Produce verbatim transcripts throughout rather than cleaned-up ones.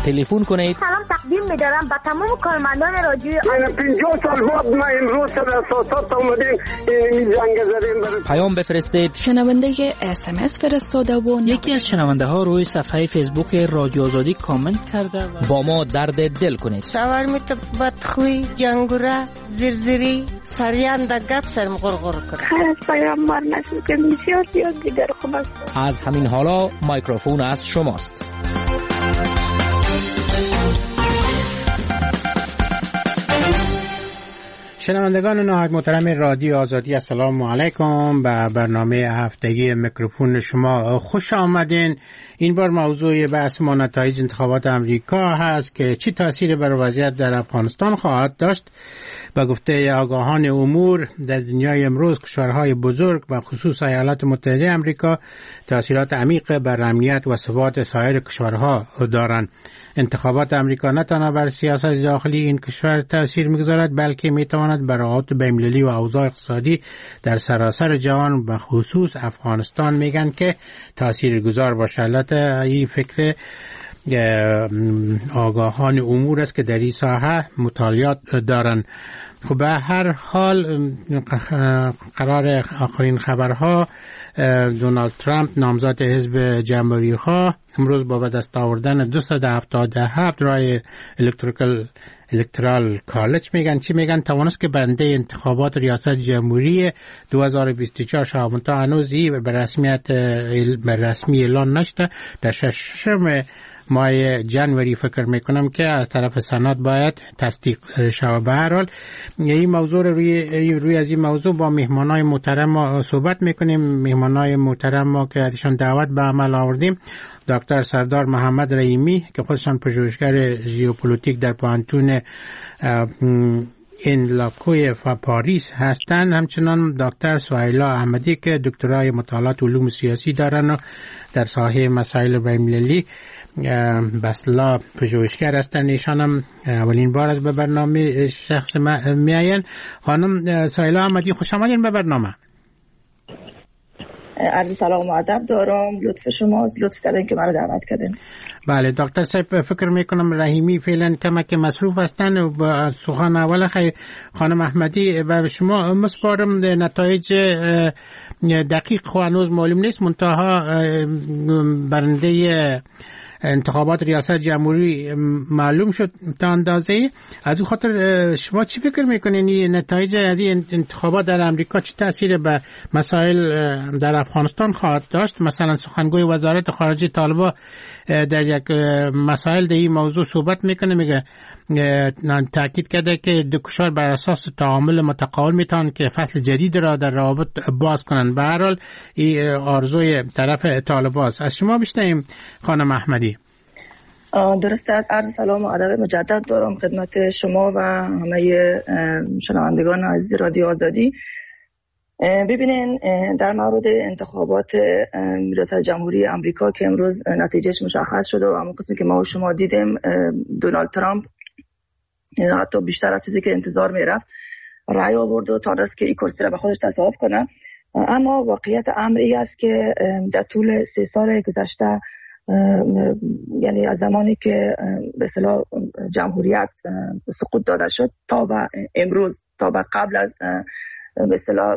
تلفن کنید. سلام تقدیم می‌دارم به تمام کارمندان رادیو. پنجاه سال بعد ما امروز سر اساسات اومدیم این جنگ زدیم. پیام بفرستید. شنونده اس ام اس فرستاده و یکی از شنونده ها روی صفحه فیسبوک رادیو آزادی کامنت کرده و با ما درد دل کنید. شاور میت بدخوی جنگوره زرزری سریان د گپ سرم غرغر کنه. خیر پیام مار نشون که بسیار زیاد دیگر خوب است. از همین حالا میکروفون از شماست. شنوندگان نهایت محترم رادیو آزادی، السلام علیکم. به برنامه هفتگی میکروفون شما خوش آمدین. این بار موضوع بحث ما نتایج انتخابات امریکا هست که چی تأثیر بر وضعیت در افغانستان خواهد داشت. به گفته آگاهان امور در دنیای امروز کشورهای بزرگ و خصوص ایالات متحده امریکا تأثیرات عمیق بر امنیت و ثبات سایر کشورها دارند. انتخابات امریکا نه تنها بر سیاست داخلی این کشور تأثیر می‌گذارد بلکه می‌تواند بر روابط بین‌المللی و اوضاع اقتصادی در سراسر جهان و خصوص افغانستان میگن که تاثیرگذار باشه. البته این فکر آگاهان امور است که در این ساحه مطالعات دارن. خب به هر حال قرار آخرین خبرها دونالد ترامپ نامزد حزب جمهوری ها امروز با به دست آوردن دویست و هفتاد و هفت رای الکتریکال الکترال کالج میگن چی میگن توانست که برنده انتخابات ریاست جمهوری دو هزار و بیست و چهار شود تا هنوز به رسمیت به رسمی اعلان نشده. در ششم ماه جنوری فکر میکنم که از طرف سنات باید تصدیق شود. به هر حال این موضوع روی روی از این موضوع با مهمانای محترم ما صحبت میکنیم. مهمانای محترم ما که ازشان دعوت به عمل آوردیم دکتر سردار محمد رحیمی که خودشان پژوهشگر ژئوپلیتیک در پانتون انلاکوی و پاریس هستند، همچنان دکتر سهیلا احمدی که دکترای مطالعات علوم سیاسی دارند و در ساحه مسائل بین‌المللی بسلا پژوهشگر هستند. ایشان هم اولین بار از به برنامه شخص میاین. خانم سهیلا احمدی خوش آمدین به برنامه. عرض سلام و ادب دارم. لطف شماست، لطف کردین که مرا دعوت کردین. بله دکتر صاحب فکر میکنم رحیمی فعلا کمک مصروف هستن و با سخن اول خیلی خانم احمدی و شما مسپارم نتایج دقیق خو هنوز معلوم نیست، منتها برنده انتخابات ریاست جمهوری معلوم شد تا اندازه. از اون خاطر شما چی فکر میکنین این نتایج از این انتخابات در امریکا چه تأثیر به مسائل در افغانستان خواهد داشت؟ مثلا سخنگوی وزارت خارجه طالبان در یک مسائل در این موضوع صحبت میکنه، میگه تاکید کرده که دو کشور بر اساس تعامل متقابل میتونن که فصل جدید را در روابط باز کنن. به هر حال این آرزوی طرف طالبان است. از شما بشنویم خانم احمدی. درسته. از عرض سلام و ادب مجدد دارم خدمت شما و همه شنوندگان عزیز رادیو آزادی. ببینین در مورد انتخابات ریاست جمهوری آمریکا که امروز نتیجهش مشخص شده و همون قسمی که ما و شما دیدیم دونالد ترامپ حتی بیشتر از چیزی که انتظار میرفت رأی آورد و تانست که این کرسی را به خودش تصاحب کنه. اما واقعیت امر این است که در طول سه سال گذشته، یعنی از زمانی که به اصطلاح جمهوریت سقوط داده شد تا به امروز، تا به قبل از به اصطلاح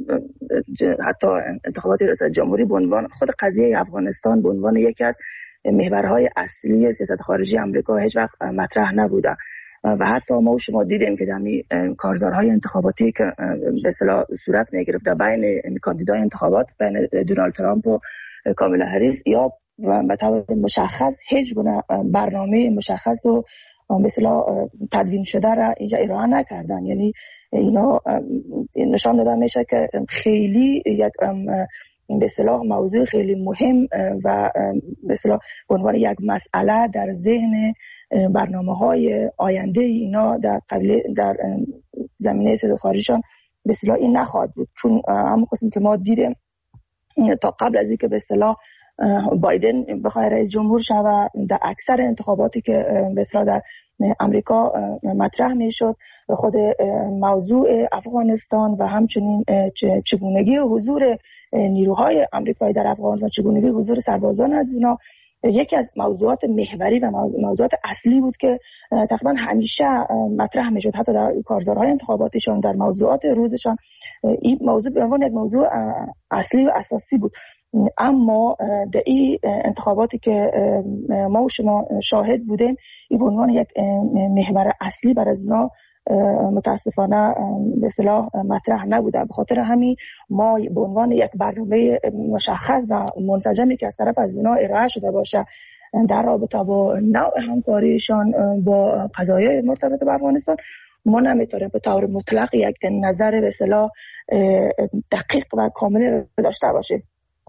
حتی انتخابات ریاست جمهوری، به عنوان خود قضیه افغانستان به عنوان یکی از محورهای اصلی سیاست خارجی آمریکا هیچ وقت مطرح نبوده و حتی ما و شما دیدیم که در کارزارهای انتخاباتی که به اصطلاح صورت می‌گرفت بین کاندیدای انتخابات بین دونالد ترامپ و کامالا هریس یا به طور مشخص هیچ گونه برنامه مشخص و به اصطلاح تدوین شده را اینجا ارائه نکردن. یعنی اینا نشان داده میشه که خیلی یک به اصطلاح موضوع خیلی مهم و به اصطلاح به عنوان یک مسئله در ذهن برنامه‌های آینده اینا در قبیله در زمینه سیاست خارجیشان به اصطلاح این نخواهد بود، چون همون قسمی که ما دیدیم تا قبل از اینکه به اصطلاح بایدن بخواد رئیس جمهور شود در اکثر انتخاباتی که به اصطلاح در امریکا مطرح میشد خود موضوع افغانستان و همچنین چگونگی حضور نیروهای آمریکایی در افغانستان، چگونگی حضور سربازان از اینا یکی از موضوعات محوری و موضوعات اصلی بود که تقریبا همیشه مطرح میشد، حتی در کارزارهای انتخاباتیشان، در موضوعات روزشان. این موضوع به عنوان یک موضوع اصلی و اساسی بود. اما در این انتخاباتی که ما و شما شاهد بودیم، این به عنوان یک محور اصلی بر از اونا متاسفانه به اصطلاح مطرح نبوده. به خاطر همین ما به عنوان یک برنامه مشخص و منسجمی که از طرف از اونا ارائه شده باشه در رابطه با نوع همکاریشان با قضایای مرتبط با افغانستان، ما نمیتونیم به طور مطلق یک نظر به اصطلاح دقیق و کامل داشته باشیم.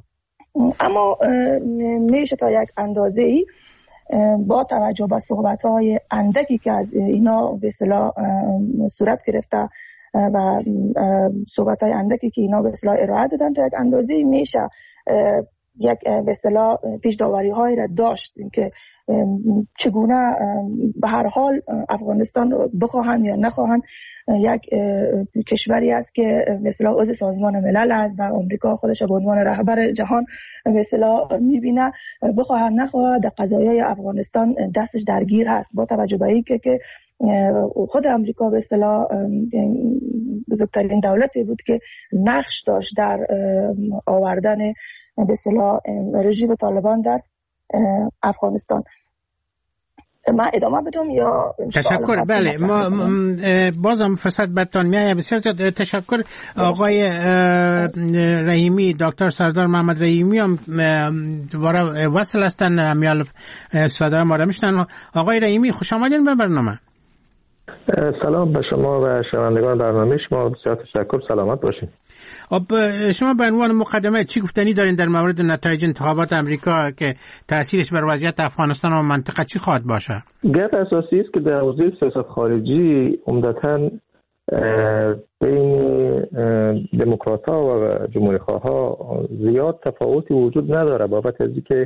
اما میشه تا یک اندازه‌ای با توجه به صحبت‌های اندکی که از اینا به اصطلاح صورت گرفته و صحبت‌های اندکی که اینا به اصطلاح ارائه دادن، تا یک اندازه‌ای میشه یک به اصطلاح پیش داوری‌هایی را داشت که چگونه به هر حال افغانستان رو بخواهند یا نخواهند، یک کشوری است که مثلا عضو سازمان ملل است و آمریکا خودش به عنوان رهبر جهان مثلا میبینه، بخواهد نخواهد در قضایای افغانستان دستش درگیر هست، با توجه به اینکه که خود آمریکا به اصطلاح بزرگترین دولتی بود که نقش داشت در آوردن به اصطلاح رژیم طالبان در افغانستان. ما ادامه بدم یا تشکر؟ بله، ما بازم فرصت برتان میایه. بسیار زیاد تشکر. آقای رحیمی، دکتر سردار محمد رحیمی هم دوباره وصل هستن، امیال صدا ما را میشنن. آقای رحیمی خوش آمدین به برنامه. سلام به شما و شنوندگان برنامه شما، بسیار تشکر، سلامت باشین. خب شما به عنوان مقدمه چی گفتنی دارین در مورد نتایج انتخابات امریکا که تاثیرش بر وضعیت افغانستان و منطقه چی خواهد باشه؟ گپ اساسی است که در حوزه سیاست خارجی عمدتاً بین دموکرات‌ها و جمهوری‌خواها زیاد تفاوتی وجود نداره، بابت از اینکه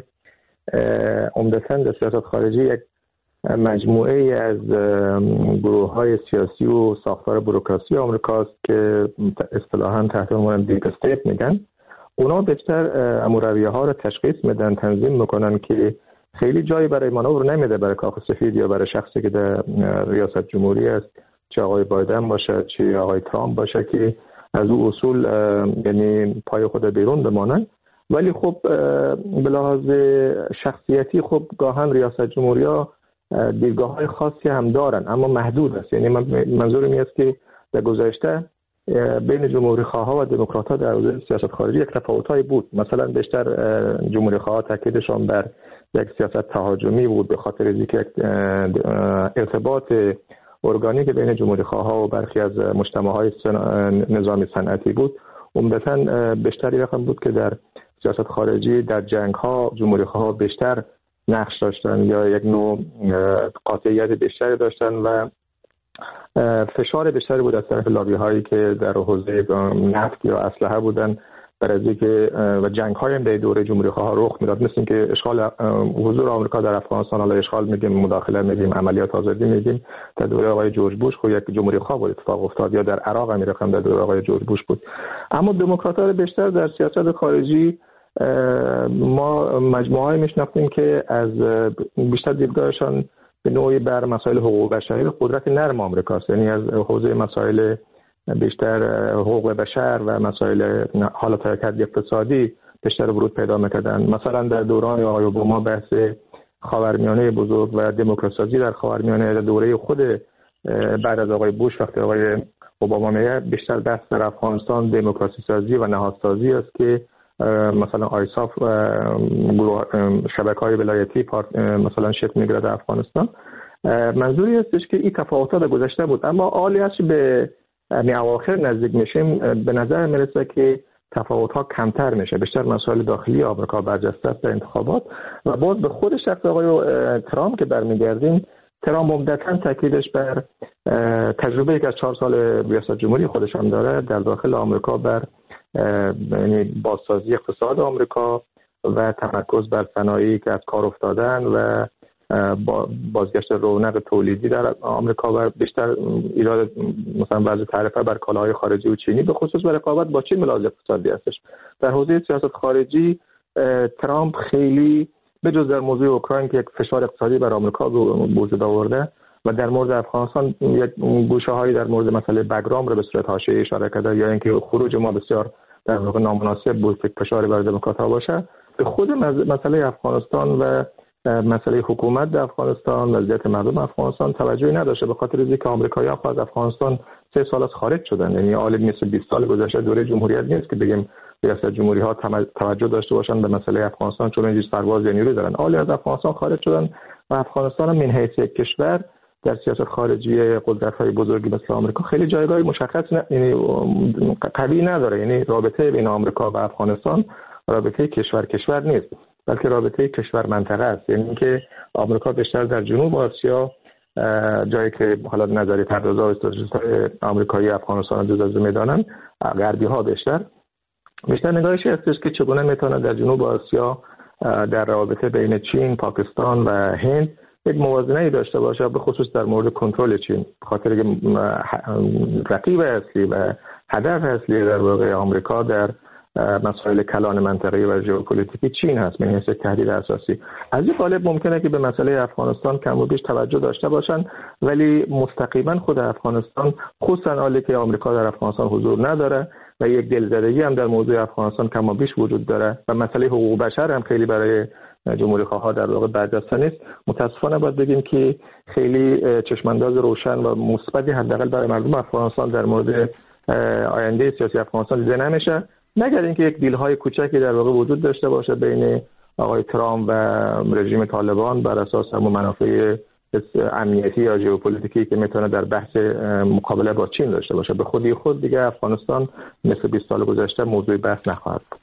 عمدتاً در سیاست خارجی یک مجموعه ای از گروه‌های سیاسی و ساختار بوروکراسی آمریکاست که اصطلاحاً تحت عنوان دیپ استیت میگن. اونا بیشتر امورویه‌ها رو تشخیص میدن، تنظیم میکنن که خیلی جایی برای مانور نمیده برای کاخ سفید یا برای شخصی که در ریاست جمهوری است، چه آقای بایدن باشه چه آقای ترامپ باشه، که از او اصول یعنی پای خود بیرون بمانن. ولی خب به لحاظ شخصیتی خب گاهن ریاست جمهوری‌ها دیدگاه‌های خاصی هم دارن، اما محدود است. یعنی منظورم این است که در گذشته بین جمهوری‌خواها و دموکرات‌ها در حوزه سیاست خارجی یک تفاوت‌هایی بود. مثلا بیشتر جمهوری‌خواها تاکیدشان بر یک سیاست تهاجمی بود، به خاطر اینکه ارتباط ارگانیک بین جمهوری‌خواها و برخی از مجتمع‌های نظامی صنعتی بود. عمدتاً بیشتر رقم بود که در سیاست خارجی در جنگ‌ها جمهوری‌خواها بیشتر نقش داشتن یا یک نوع قاطعیت بیشتری داشتن و فشار بیشتری بود از طرف لابی هایی که در حوزه نفت یا اسلحه بودن، برای اینکه و جنگ های در دوره جمهوری خواه رخ میداد، مثل اینکه اشغال حضور آمریکا در افغانستان، حالا اشغال میگیم، مداخله میگیم، عملیات آزادی میگیم، در دوره آقای جورج بوش خود یک جمهوری خواه بود اتفاق افتاد، یا در عراق هم رقم در دوره آقای جورج بوش بود. اما دموکرات‌ها بیشتر در سیاست خارجی ما مجموعه‌ای میشناختیم که از بیشتر دیدگاهشان به نوعی بر مسائل حقوق بشری و قدرت نرم آمریکاست، یعنی از حوزه مسائل بیشتر حقوق بشر و مسائل حالت حرکت اقتصادی بیشتر ورود پیدا می‌کردن. مثلا در دوران آقای اوباما بحث خاورمیانه بزرگ و دموکراسی در خاورمیانه، در دوره خود بعد از آقای بوش وقتی آقای اوباما میاد، بیشتر بحث در افغانستان دموکراسی سازی و نهادسازی است که مثلا آیساف شبکه‌های ولایتی مثلا شکل می‌گیره در افغانستان. منظوری هستش که این تفاوت‌ها در گذشته بود، اما حالی هست به یعنی اواخر نزدیک میشیم به نظر میرسه که تفاوت‌ها کمتر میشه، بیشتر مسائل داخلی آمریکا برجسته است در انتخابات. و باز به خود شخص آقای ترامپ که برمیگردیم، ترامپ عمدتاً تاکیدش بر تجربه‌ای که از چهار سال ریاست جمهوری خودش هم داره در داخل آمریکا، بر یعنی بازسازی اقتصاد آمریکا و تمرکز بر صنایعی که از کار افتادن و بازگشت رونق تولیدی در آمریکا و بیشتر ایراد مثلا بعضی تعرفه بر کالاهای خارجی و چینی، به خصوص برای رقابت با چین ملاحظه اقتصادی هستش. در حوزه سیاست خارجی ترامپ خیلی به جز در موضوع اوکراین که یک فشار اقتصادی بر آمریکا وجود آورده و در مورد افغانستان یک گوشه‌هایی در مورد مسئله بگرام را به صورت حاشیه‌ای اشاره کرده، یا اینکه خروج ما بسیار در واقع نامناسب بود که فشاری بر دموکرات‌ها باشه. به خود مسئله افغانستان و مسئله حکومت در افغانستان، وضعیت مردم افغانستان توجهی نداشته، به خاطر اینکه آمریکایی‌ها خود از افغانستان سه سال از خارج شدن. یعنی حالا مثل بیست سال گذشته دوره جمهوریت نیست که بگیم ریاست جمهوری ها توجه داشته باشن به مسئله افغانستان، چون اینجوری سرباز یا نیرو دارن. حالا از افغانستان خارج شدن و افغانستان هم من حیث یک کشور در سیاست خارجی قدرت‌های بزرگی مثل آمریکا خیلی جایگاهی مشخص نه، یعنی قوی نداره. یعنی رابطه بین آمریکا و افغانستان رابطه کشور کشور نیست، بلکه رابطه کشور منطقه است. یعنی اینکه آمریکا بیشتر در جنوب آسیا، جایی که حالا نظری پردازها و استراتژیست‌های آمریکایی افغانستان رو جزو می‌دانن، غربی‌ها بیشتر بیشتر نگاهش هستش که چگونه میتونه در جنوب آسیا در رابطه بین چین، پاکستان و هند یک موازنه‌ای داشته باشه، به خصوص در مورد کنترل چین، به خاطر که رقیب اصلی و هدف اصلی در واقع آمریکا در مسائل کلان منطقه‌ای و ژئوپلیتیکی چین هست، من حیث تهدید اساسی. از این قالب ممکنه که به مسئله افغانستان کم و بیش توجه داشته باشن، ولی مستقیما خود افغانستان، خصوصا حالی که آمریکا در افغانستان حضور نداره و یک دلزدگی هم در موضوع افغانستان کم و بیش وجود داره و مسئله حقوق بشر هم خیلی برای جمهوری خواه در واقع برجسته نیست. متاسفانه باید بگیم که خیلی چشمانداز روشن و مثبتی حداقل برای مردم افغانستان در مورد آینده سیاسی افغانستان دیده نمیشه، مگر اینکه یک دیل‌های کوچکی در واقع وجود داشته باشه بین آقای ترامپ و رژیم طالبان بر اساس هم منافع امنیتی یا ژئوپلیتیکی که میتونه در بحث مقابله با چین داشته باشه. به خودی خود دیگه افغانستان مثل بیست سال گذشته موضوع بحث نخواهد بود.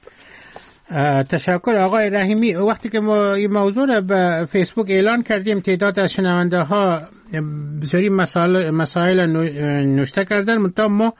تشکر آقای رحیمی. وقتی که ما این موضوع را به فیسبوک اعلان کردیم، تعداد از شنونده ها بسیاری مسائل مسائل نوشته کردن، منتها ما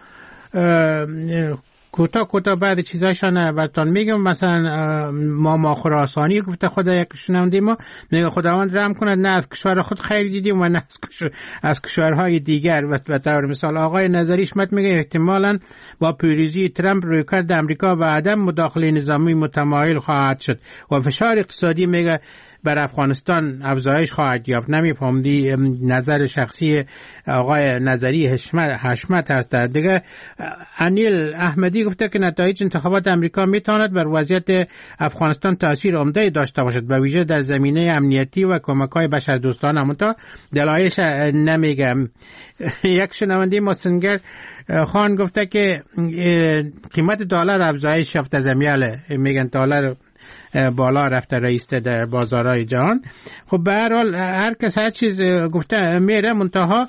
کوتاه کوتاه بعد چیزایشان براتون میگم. مثلا ما ما خراسانی گفته خدا یک شنونده ما میگه خداوند رحم کند، نه از کشور خود خیر دیدیم و نه از کشورهای دیگر. و به طور مثال آقای نظری شمت میگه احتمالاً با پیروزی ترامپ رویکرد امریکا و عدم مداخله نظامی متمایل خواهد شد و فشار اقتصادی میگه بر افغانستان افزایش خواهد یافت. نمیفهمدی نظر شخصی آقای نظری حشمت هست. دیگه انیل احمدی گفته که نتایج انتخابات امریکا میتواند بر وضعیت افغانستان تاثیر عمده داشته باشد، به ویژه در زمینه امنیتی و کمک‌های بشردوستانه. اما دلایلش نمیگم. یک شنونده مسنگر خان گفته که قیمت دلار افزایش یافته، زمیاله میگن دلار بالا رفته رئیسته در بازارهای جهان. خب به هر حال هر کس هر چیز گفته میره، منتها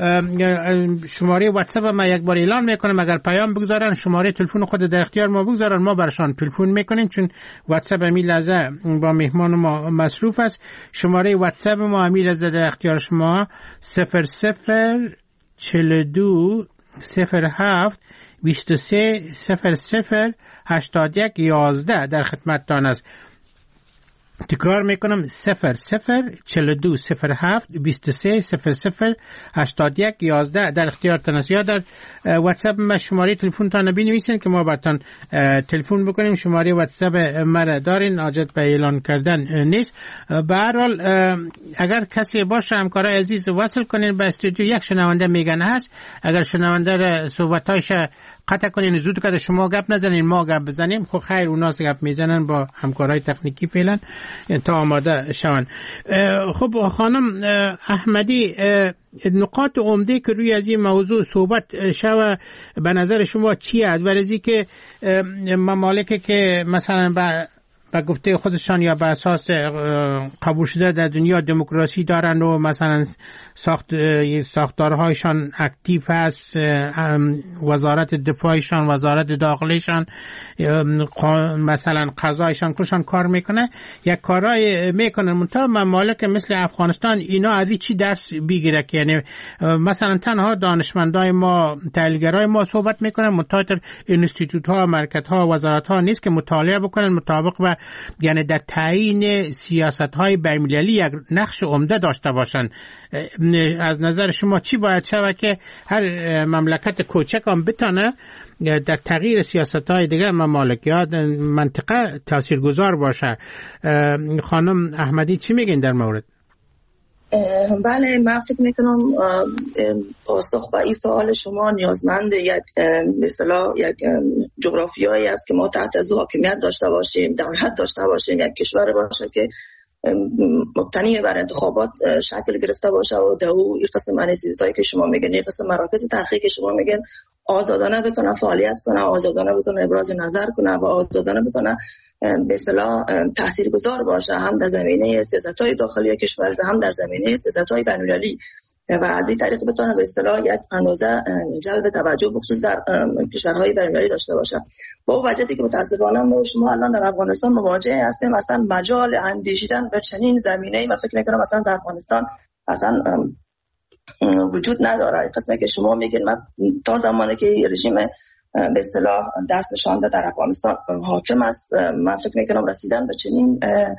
شماره واتساپ ما یک بار اعلان میکنم، اگر پیام بگذارن شماره تلفن خود در اختیار ما بگذارن، ما برشان تلفن میکنیم، چون واتساپ امی لحظه با مهمان ما مصروف است. شماره واتساپ ما امی لحظه در اختیار شما صفر صفر چهل دو صفر هفت بیست و سه صفر صفر هشتاد یک یازده در خدمتتان است. تکرار میکنم صفر صفر چهل دو صفر هفت بیست و سه صفر صفر هشتاد یک یازده در اختیارتان است. یا در واتساپ ما شماره تلفنتان بنویسین که ما براتون تلفن بکنیم. شماره واتساپ ما دارین، حاجت به اعلان کردن نیست. به هر حال اگر کسی باشه همکارای عزیز وصل کنین به استودیو. یک شنونده میگن هست، اگر شنونده را صحبتایش قطع کنین زود که شما گپ نزنین ما گپ بزنیم. خب خیر، اونا گپ میزنن با همکارای تکنیکی فعلا تا آماده شون. خب خانم احمدی، نقاط عمده که روی از این موضوع صحبت شوه به نظر شما چی است؟ برای که ممالکی که مثلا با و گفته خودشان یا به اساس قبول شده در دنیا دموکراسی دارن و مثلا ساخت ساختارهایشان اکتیو هست، وزارت دفاعشان، وزارت داخلیشان، مثلا قضایشان کلشان کار میکنه، یک کارهای میکنن. منتها ممالک مثل افغانستان اینا از این چی درس بگیره که یعنی مثلا تنها دانشمندای ما، تحلیلگرای ما صحبت میکنن، منتها انستیتوت ها، مرکز ها، وزارت ها نیست که مطالعه بکنن مطابق با یعنی در تعیین سیاست‌های بین‌المللی یک نقش عمده داشته باشند. از نظر شما چی باید شود که هر مملکت کوچک هم بتونه در تغییر سیاست‌های دیگه ممالک یا منطقه تاثیرگذار باشه؟ خانم احمدی چی میگین در مورد؟ بله، من فکر میکنم پاسخ به این سوال شما نیازمند یک به اصطلاح یک جغرافیایی است که ما تحت از حاکمیت داشته باشیم، دولت داشته باشیم، یک کشور باشه که مبتنی بر انتخابات شکل گرفته باشه و در او این قسم انیزیزایی که شما میگن، این قسم مراکز تحقیق که شما میگن آزادانه بتونه فعالیت کنه، آزادانه بتونه ابراز نظر کنه و آزادانه بتونه به اصطلاح تاثیرگذار باشه، هم در زمینه سیاست‌های داخلی کشور و هم در زمینه سیاست‌های بین‌المللی، و از این طریق بتونه به اصطلاح یک اندازه جلب توجه بخصوص در کشورهای بین‌المللی داشته باشه. با وضعیتی که متاسفانه ما شما الان در افغانستان مواجه هستیم، مثلا مجال اندیشیدن به چنین زمینه‌ای من فکر می‌کنم مثلا در افغانستان اصلا وجود نداره. قسمی که شما میگین من تا زمانی که رژیم به اصطلاح دست نشانده در افغانستان حاکم است، من فکر میکنم رسیدن به چنین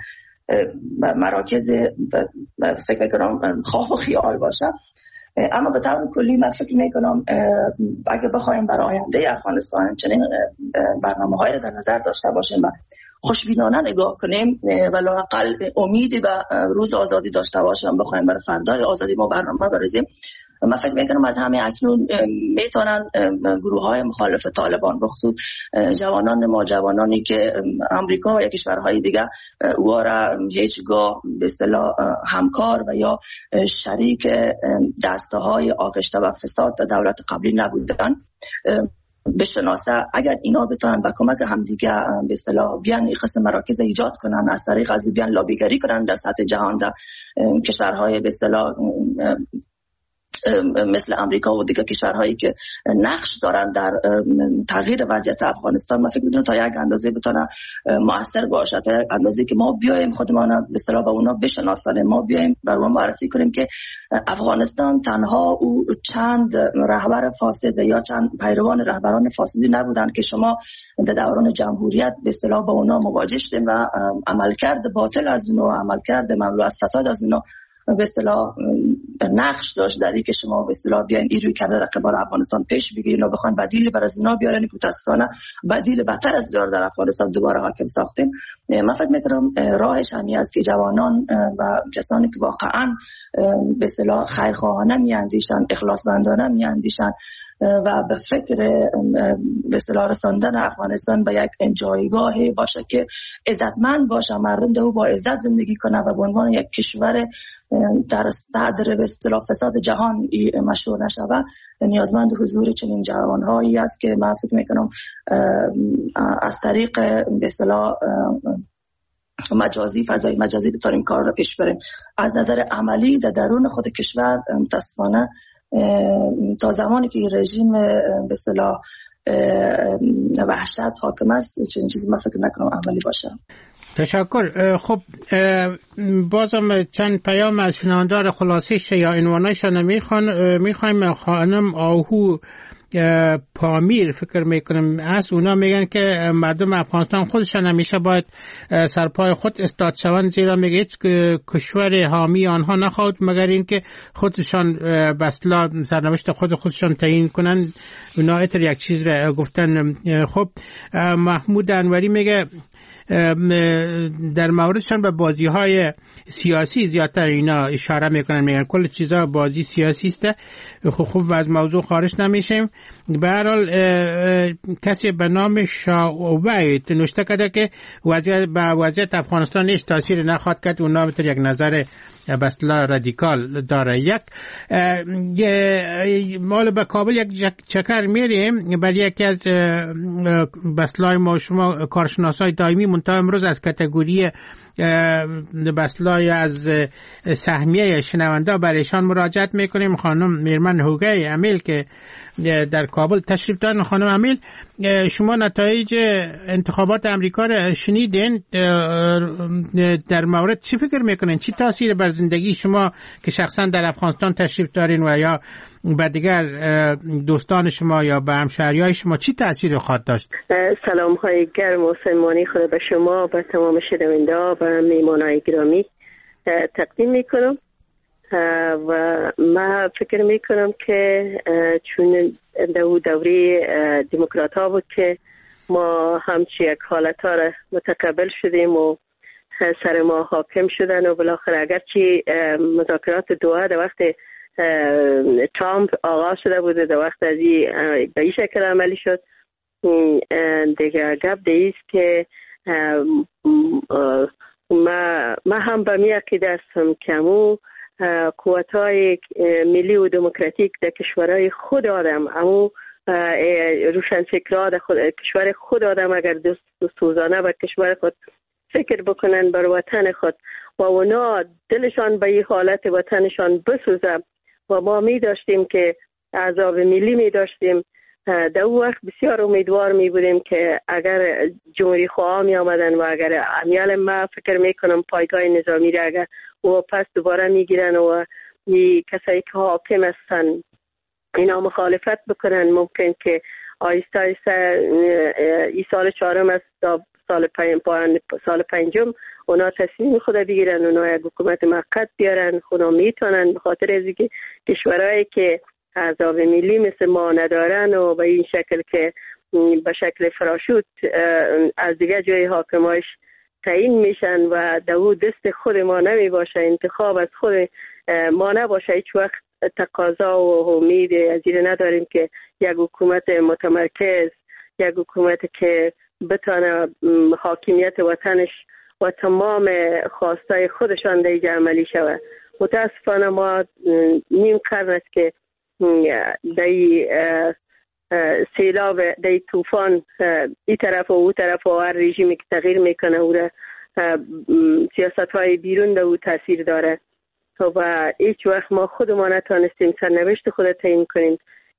مراکز فکر میکنم خواه و خیال باشه. اما به طور کلی من فکر میکنم اگه بخوایم برای آینده افغانستان چنین برنامه‌هایی را در نظر داشته باشیم و خوشبینانه نگاه کنیم و لااقل امیدی به روز آزادی داشته باشیم، بخوایم برای فردای آزادی ما برنامه بریزیم، من فکر میکنم از همه اکنون میتونن گروه های مخالف طالبان بخصوص جوانان ما، جوانانی که امریکا و یا کشورهای دیگه او را هیچگاه به اصطلاح همکار و یا شریک دسته های آغشته و فساد دولت قبلی نبودن بشناسه. اگر اینا بتونن با کمک همدیگه به اصطلاح بیان این قسم مراکز ایجاد کنن، از طریق از بیان لابیگری کنن در سطح جهان، در کشورهای به اصطلاح مثل امریکا و دیگر کشورهایی که نقش دارن در تغییر وضعیت افغانستان، من فکر می‌کنم تا یک اندازه بتونه مؤثر باشه، تا یک اندازه که ما بیایم خودمان به اصطلاح به اونا بشناسانیم، ما بیایم بر اونها معرفی کنیم که افغانستان تنها او چند رهبر فاسد یا چند پیروان رهبران فاسدی نبودن که شما در دوران جمهوریت به اصطلاح با اونا مواجه شدیم و عملکرد باطل از اونا، عملکرد مملو از فساد از اونا به اصطلاح نقش داشت در اینکه شما به اصطلاح بیاین این روی کرده در قبال افغانستان پیش بگیرین و بخواین بدیل بر از اینا بیارن، متاسفانه بدیل بدتر از دار در افغانستان دوباره حاکم ساختیم. من فکر می‌کنم راهش همین است که جوانان و کسانی که واقعا به اصطلاح خیرخواهانه میاندیشن، اخلاصمندانه میاندیشن و به فکر به اصطلاح رساندن افغانستان به یک جایگاهی باشه که عزتمند باشه، مردم در او با عزت زندگی کنه و به عنوان یک کشور در صدر به اصطلاح فساد جهان مشهور نشه، و نیازمند حضور چنین جوانهایی است که من فکر میکنم از طریق به اصطلاح مجازی، فضای مجازی بتونیم کار را پیش بریم. از نظر عملی در درون خود کشور متاسفانه تا زمانی که رژیم به اصطلاح وحشت حاکم است چنین چیزی من فکر نکنم عملی باشه. تشکر. خب بازم چند پیام از شنوندار خلاصش یا عنوانایشان میخوان میخوایم. خانم آهو پامیر فکر میکنم از اونا میگن که مردم افغانستان خودشان همیشه باید سرپای خود استاد شوند، زیرا میگه هیچ کشور حامی آنها نخواهد مگر اینکه خودشان بسلا سرنوشت خود خودشان تعیین کنن. اونا اتر یک چیز را گفتن. خب محمود انوری میگه در موردشان به بازی های سیاسی زیادتر اینا اشاره میکنن، میگن کل چیزا بازی سیاسی است. خب خوب از موضوع خارج نمیشیم. به هر حال کسی به نام شاوبید نوشته کرده که وضعیت به وضعیت افغانستان هیچ تاثیر نخواهد کرد، اونا به یک نظر بسلا رادیکال داره. یک مال به کابل یک چکر میریم برای یکی از بسلای ما شما کارشناسای دائمی منتها امروز از کاتگوری بسلای از سهمیه شنونده برایشان مراجعت میکنیم. خانم میرمن هوگه امیل که در کابل تشریف دارن. خانم امیل، شما نتایج انتخابات امریکا را شنیدین، در مورد چی فکر میکنین؟ چی تاثیر بر زندگی شما که شخصا در افغانستان تشریف دارین و یا به دیگر دوستان شما یا به همشهریای شما چی تأثیر خواهد داشت؟ سلام های گرم و سلمانی خود به شما و تمام شنونده ها و میهمانای گرامی تقدیم میکنم و من فکر میکنم که چون دو دوره دموکرات ها بود که ما همچی یک حالت ها را متقبل شدیم و سر ما حاکم شدن و بالاخره اگرچه مذاکرات دوحه در وقت ترامپ آغاز شده بود در وقت از این به این شکل عملی شد دیگه گپ دیست که ما, ما هم به می عقیده هستم که امو قوت‌های ملی و دموکراتیک در کشورهای خود آدم امو روشنفکرها در خود کشور خود آدم اگر دوست سوزانه به کشور خود فکر بکنن بر وطن خود و اونا دلشان به این حالت وطنشان بسوزه و ما می داشتیم که عذاب ملی می داشتیم در اون وقت بسیار امیدوار می بودیم که اگر جمهوری خواه می آمدن و اگر امیال ما فکر می کنم پایگاه نظامی را اگر و پس دوباره می گیرن و این کسایی که حاکم هستن اینا مخالفت بکنن ممکن که آیسته آیسته ای سال چهارم است سال پنج سال پنجم اونا تصمیم خود بگیرن اونا یک حکومت موقت بیارن اونا میتونن به خاطر از اینکه کشورهایی که احزاب ملی مثل ما ندارن و به این شکل که به شکل فراشوت از دیگه جای حاکمایش تعیین میشن و دو دست خود ما نمی باشه انتخاب از خود ما نباشه هیچ وقت تقاضا و امید از این نداریم که یک حکومت متمرکز یک حکومت که بتانه حاکمیت وطنش و تمام خواستای خودشان دیگه عملی شود. متاسفانه ما نیم قرن است که دی سیلاب دی طوفان این طرف و او طرف و هر رژیمی که تغییر میکنه او را سیاست های بیرون ده او تاثیر داره و هیچ وقت ما خودمان نتانستیم سرنوشت خود تعیین کنیم.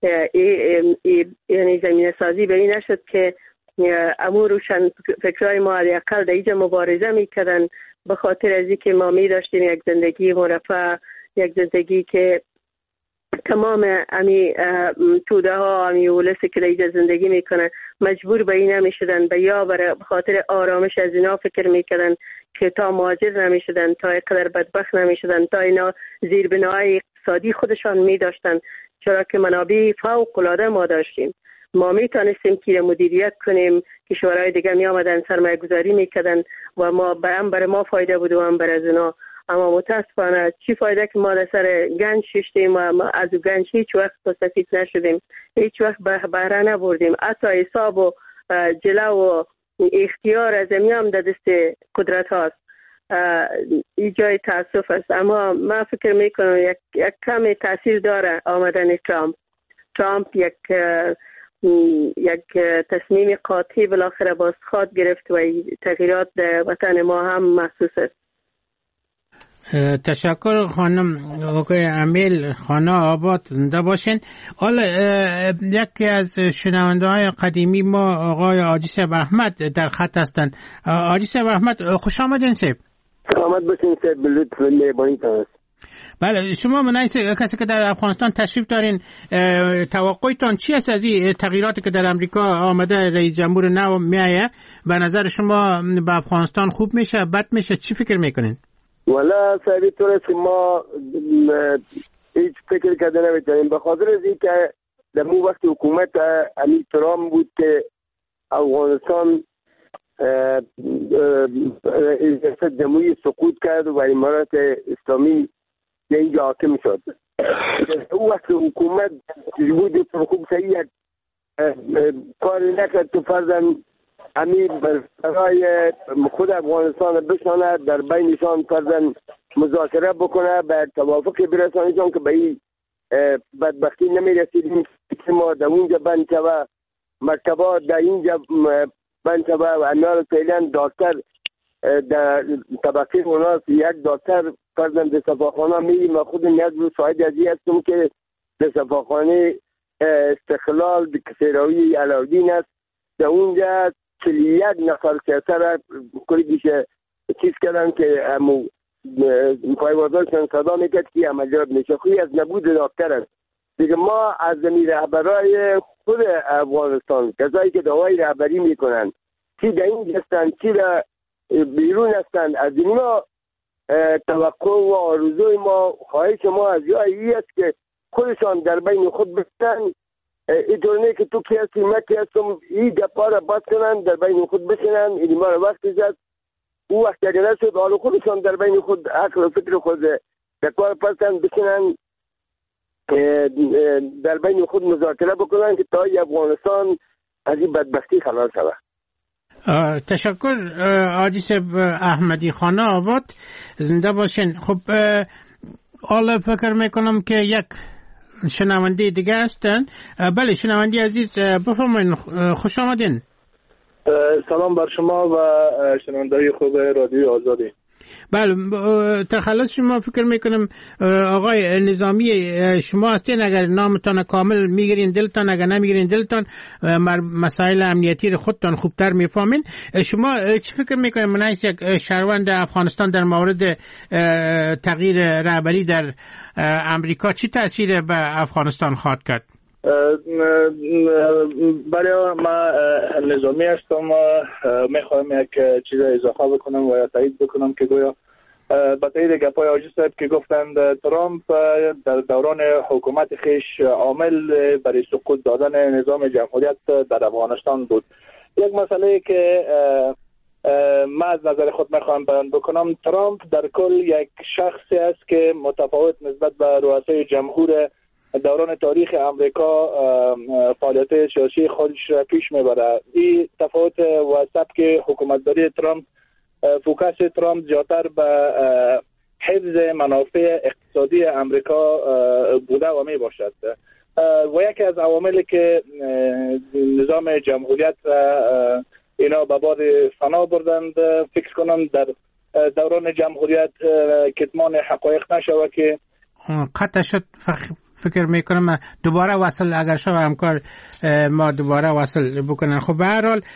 یعنی زمینه سازی به این نشد که امور روشن فکرهای ما اقل در اینجا مبارزه میکردن به خاطر از اینکه ما می داشتیم یک زندگی مرفه، یک زندگی که تمام امی توده ها امی ولسی که در اینجا زندگی میکنن مجبور به این نمیشدن به یا به خاطر آرامش از اینا فکر میکردن که تا مهاجر نمیشدن تا اینقدر بدبخت نمیشدن تا اینا زیربناهای اقتصادی خودشان می داشتن چرا که منابع فوق العاده ما داشتیم. ما می تانستیم که مدیریت کنیم کشورهای دیگه می آمدن سرمایه گذاری می کردن و ما هم برای ما فایده بود و هم برای از اونا. اما متاسفانه چی فایده که ما در سر گنج ششتیم و ما از گنج هیچ وقت مستفید نشدیم، هیچ وقت بهره نبردیم. حتی حساب و جلو و اختیار از هم در دست قدرت هاست. این جای تاسف است. اما من فکر می کنم یک, یک کمی تاثیر داره آمدن ترامپ. ترامپ یک یک تصمیم قاطعی بالاخره باز خواد گرفت و تغییرات در وطن ما هم محسوس است. تشکر خانم آقای امیل خانه آباد زنده باشین. حالا یکی از شنونده های قدیمی ما آقای حاجی صاحب احمد در خط هستند. حاجی صاحب احمد خوش آمدین صاحب. سلامت باشین صاحب، به لطف مهربانیتون. بله شما منایس کسی که در افغانستان تشریف دارین توقعتان چی است از این تغییراتی که در امریکا آمده رئیس جمهور نو میایه؟ به نظر شما به افغانستان خوب میشه بد میشه چی فکر میکنین؟ والا صاحبی طور است که ما هیچ فکر کرده نمیتونیم به خاطر از این که در اون وقت حکومت امیر ترامپ بود که افغانستان ریاست جمهوری سقوط کرد و امارات اسلامی اینجا حاکم شد. اون وقت حکومت بود خوب صحیح یک کاری نکرد که فرضاً امیر برای خود افغانستان بشاند در بینشان فرضاً مذاکره بکنه به توافق برسانیشان که به این بدبختی نمیرسیدیم که ما در اونجا بند شوه مکتبا در اینجا بند شوه و امیال فعلا دکتر در طبقه اوناس یک دکتر فرضاً در شفاخانه میریم و خود نیاز رو شاهد ازی هستم که در شفاخانه استقلال کسیراوی علاودین است در اونجا چلی یک نفر سیاسه را کلی بیشه چیز کردن که امو پایوازاشان صدا میکرد که عملیات میشه خوی از نبود دکتر است دیگه ما از زمین رهبرای خود افغانستان، کسایی که دعوای رهبری میکنن، چی در این هستن چی در بیرون هستند، از این ما توقع و آرزوی ما، خواهش ما از جایی است که خودشان در بین خود بشن، اینطور نه که تو کی هستی من کی هستم، این گپا را بس کنن، در بین خود بشنن. این ما را وقتی زد او وقت اگر نشد حالا خودشان در بین خود عقل و فکر خود در کار پسن بشنن، در بین خود مذاکره بکنن که تا افغانستان از این بدبختی خلاص شود. تشکر حاجی صاحب احمدی خانه آباد، زنده باشین. خب حالا فکر میکنم که یک شنونده دیگه هستن. بله شنونده عزیز بفرمایید، خوش آمدین. سلام بر شما و شنونده‌های خوب رادیو آزادی. بله تخلص شما فکر میکنم آقای نظامی شما هستین، اگر نامتان کامل میگیرین دلتان، اگر نمیگیرین دلتان مسائل امنیتی رو خودتان خوبتر میفهمین. شما چی فکر میکنین من از یک شهروند افغانستان در مورد تغییر رهبری در امریکا چی تاثیر به افغانستان خواهد کرد؟ بله من نظامی هستم، میخوایم یک چیز اضافه بکنم و یا تایید بکنم که گویا با تایید گپای حاجی صاحب که گفتند ترامپ در دوران حکومت خیش عامل برای سقوط دادن نظام جمهوریت در افغانستان بود. یک مسئله که من از نظر خود میخوام بیان بکنم، ترامپ در کل یک شخصی است که متفاوت نسبت به رؤسای جمهور دوران تاریخ امریکا فعالیت سیاسی خودش را پیش میبره. این تفاوت و سبک حکومتداری ترامپ، فوکس ترامپ زیادتر به حفظ منافع اقتصادی امریکا بوده و می باشد و یکی از عواملی که نظام جمهوریت اینا به باد فنا بردند، فکر کنم در دوران جمهوریت کتمان حقایق نشود که قطع شد. فکر میکنم دوباره وصل اگر شما همکار ما دوباره وصل بکنن. خب به هر حال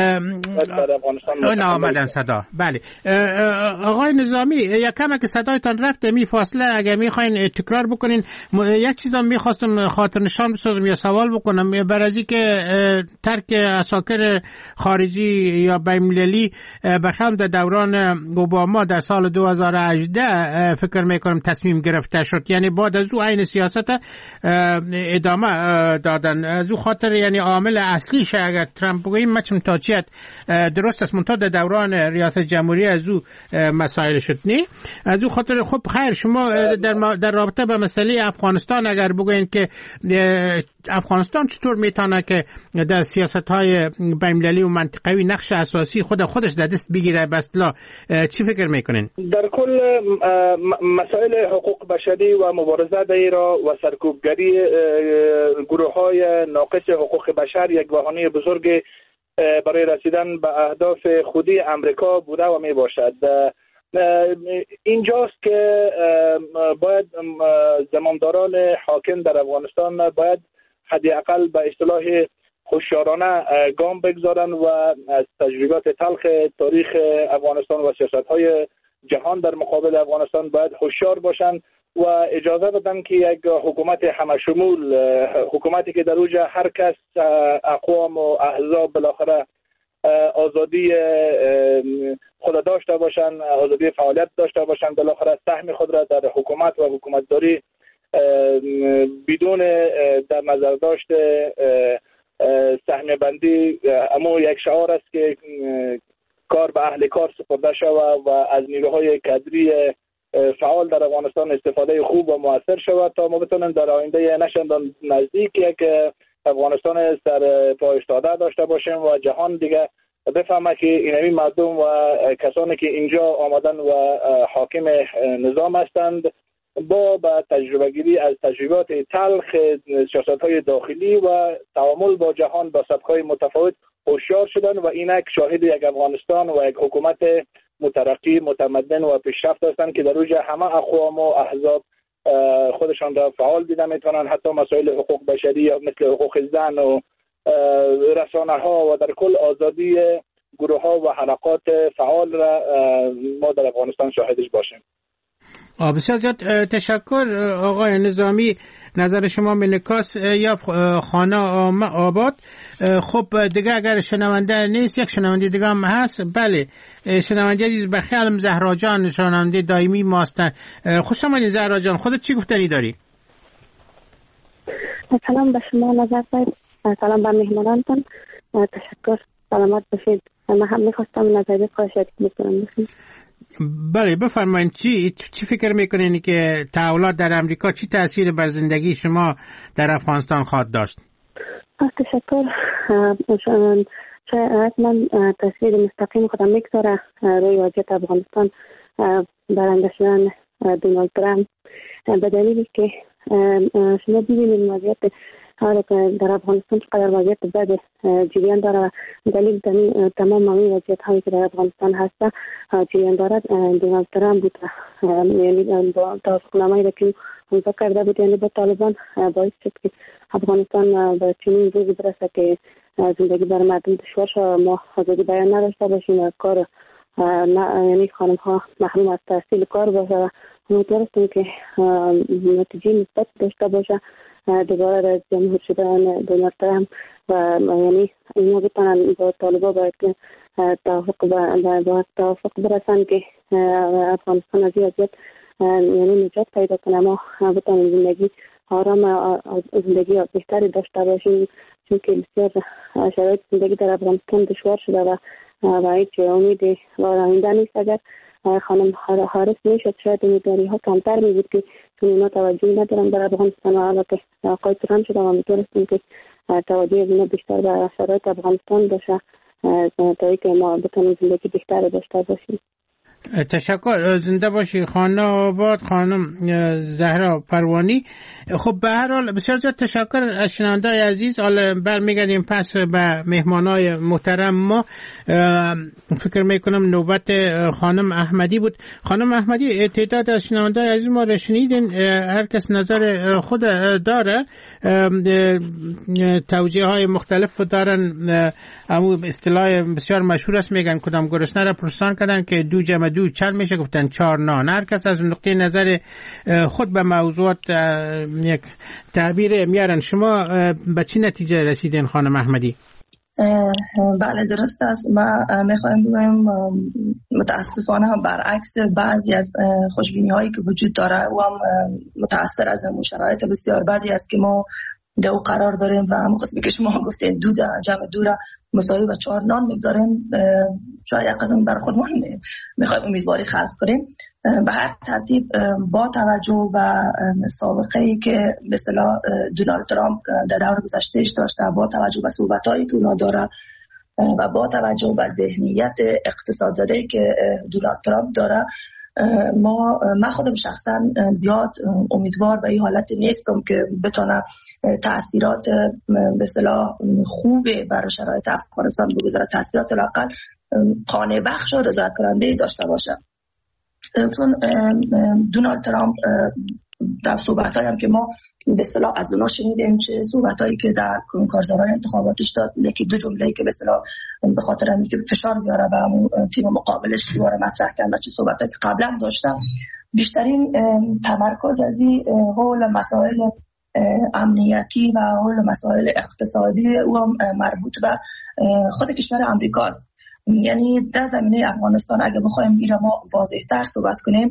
اون آمدن صدا. بله آقای نظامی یک کم که صدایتان رفته می فاصله اگر میخواین تکرار بکنین. یک چیزا میخواستم خاطر نشان بسازم یا سوال بکنم، بر از اینکه ترک عساکر خارجی یا بین‌المللی بخام در دوران اوباما در سال دو هزار و هجده فکر میکنم تصمیم گرفته شد، یعنی بعد از او عین سیاست ادامه دادن. از او خاطر یعنی عامل اصلیش اگر ترامپ بگوییم مچم تاچیت درست است، منتها در دوران ریاست جمهوری از او مسائل شد نه از او خاطر. خب خیر شما در, در رابطه با مسئله افغانستان اگر بگوین که افغانستان چطور میتونه که در سیاست‌های بین‌المللی و منطقوی نقش اساسی خود خودش در دست بگیره به اصطلاح چی فکر میکنین؟ در کل مسائل حقوق بشری و مبارزه در را و سرکوبگری گروه‌های ناقص حقوق بشر یک بحانه بزرگ برای رسیدن به اهداف خودی امریکا بوده و می باشد. اینجاست که باید زمامداران حاکم در افغانستان باید حداقل به اصطلاح هوشیارانه گام بگذارن و از تجربیات تلخ تاریخ افغانستان و سیاست‌های جهان در مقابل افغانستان باید هوشیار باشن و اجازه بدن که یک حکومت همشمول، حکومتی که در اوج هر کس، اقوام و احزاب بالاخره آزادی خود داشته باشن، آزادی فعالیت داشته باشن، بالاخره سهم خود را در حکومت و حکومتداری بدون در نظر داشت سهم بندی اما یک شعار است که کار به اهل کار سپرده شود و از نیروهای کادری فعال در افغانستان استفاده خوب و مؤثر شود تا ما بتونیم در آینده نشندان نزدیک یک افغانستان سر پا ایستاده داشته باشیم و جهان دیگه بفهمه که اینمی مردم و کسانی که اینجا آمدن و حاکم نظام هستند با با تجربه گیری از تجربات تلخ سیاست‌های داخلی و تعامل با جهان با سبک‌های متفاوت هوشیار شدن و اینک شاهد یک افغانستان و یک حکومت مترقی، متمدن و پیشرفت هستند که در اوج همه اقوام و احزاب خودشان را فعال دیده میتونن، حتی مسائل حقوق بشری مثل حقوق زن و رسانه ها و در کل آزادی گروه ها و حلقات فعال را ما در افغانستان شاهدش باشیم. بسیار زیاد تشکر آقای نظامی. نظر شما منکاس یا خانه آباد. خب دیگه اگر شنونده نیست، یک شنونده دیگه هم هست. بله شنونده عزیز بخیالم زهرا جان، شنونده دائمی ماستن. خوش آمدید زهرا جان، خودت چی گفتنی داری؟ سلام به شما نظر باید، سلام به مهمانانتان، تشکر، سلامت باشید. من هم میخواستم نظری خواهشاتی بکنم بسید. بله بفرمایید، چی چی فکر میکنین که تحولات در امریکا چی تأثیر بر زندگی شما در افغانستان خواهد داشت؟ تشکر. شاید من تأثیر مستقیم خودم میگذاره روی وضعیت افغانستان برنده شدن دونالد ترامپ، به دلیلی که شما ببینید وضعیت حالا که در افغانستان چقدر وضعیت بد جریان داره. دلیل تمام این وضعیت هایی که در افغانستان هست جریان داره دونالد ترامپ بود. یعنی با توافقنامه‌ای را که امضا کرده بود یعنی با طالبان باعث شد که افغانستان به چنین روزی برسه که زندگی بر مردم دشوار شد، ما آزادی بیان نداشته باشیم، کار یعنی خانم ها محروم از تحصیل کار باشه. امیدوار هستیم که نتیجه مثبت داشته باشه دوباره در جمهور شدن دونالد ترامپ و یعنی اینا بتونن با طالبا باید که توافق با توافق برسن که افغانستان از این وضعیت یعنی نجات پیدا کنه، ما بتونیم زندگی آرام زندگی بهتری داشته باشیم، چون که بسیار شرایط زندگی در افغانستان دشوار شده و و هیچ امید و آینده نیست. اگر خانم حارس میشد شاید امیدواری ها کمتر می بود که چون اینا توجهی ندارن در افغانستان و حالا که آقای ترامپ شده و میتونستیم که توجه از اینا بیشتر به شرایط افغانستان باشه تا که ما بتونیم زندگی بهتر داشته باشیم. تشکر، زنده باشی خانم آباد، خانم زهرا پروانی. خب به هر حال بسیار زیاد تشکر از شنونده‌های عزیز. حالا برمیگردیم پس به مهمانای محترم ما. فکر میکنم نوبت خانم احمدی بود. خانم احمدی، تعداد از شنونده‌های عزیز ما را شنیدین، هر کس نظر خود داره، توجیه های مختلف دارن. امو اصطلاح بسیار مشهور است، میگن کدام گرسنه را پرسان کردن که دو جمع دو چند میشه، گفتن چهار نان. هر کس از نقطه نظر خود به موضوعات یک تعبیر میارن. شما به چی نتیجه رسیدین خانم احمدی؟ بله درست است. ما میخوایم بگویم متاسفانه برعکس بعضی از خوشبینی هایی که وجود داره و هم متاثر از همون شرایط بسیار بدی است که ما در او قرار داریم و همون قسمی که شما گفتین دو جمع دو را مساوی با چهار نان میگذاریم. شاید یک قسم برای خودمون میخوایم امیدواری خلق کنیم. به هر ترتیب با توجه به سابقه ای که به اصطلاح دونالد ترامپ در دور گذشتهش داشته، با توجه به صحبتایی که اونا داره و با توجه به ذهنیت اقتصاد زده‌ای که دونالد ترامپ داره، ما من خودم شخصا زیاد امیدوار به این حالت نیستم که بتونه تأثیرات به اصطلاح خوب برای شرایط افغانستان بگذاره، تأثیرات لااقل قانع بخش و رضایت کننده داشته باشه. چون دونالد ترامپ در صحبت‌هایی هم که ما به اصطلاح از اونا شنیدیم، چه صحبت‌هایی که در کارزاران انتخاباتش داد، یکی دو جمله‌ای که به اصطلاح به خاطر اینکه فشار بیاره به همون تیم مقابلش دوباره مطرح کرد، چه صحبتایی که قبلا داشتم، بیشترین تمرکز از این حول مسائل امنیتی و حول مسائل اقتصادی و مربوط به خود کشور آمریکا است. یعنی در زمینه افغانستان اگه بخوایم این را ما واضح‌تر صحبت کنیم،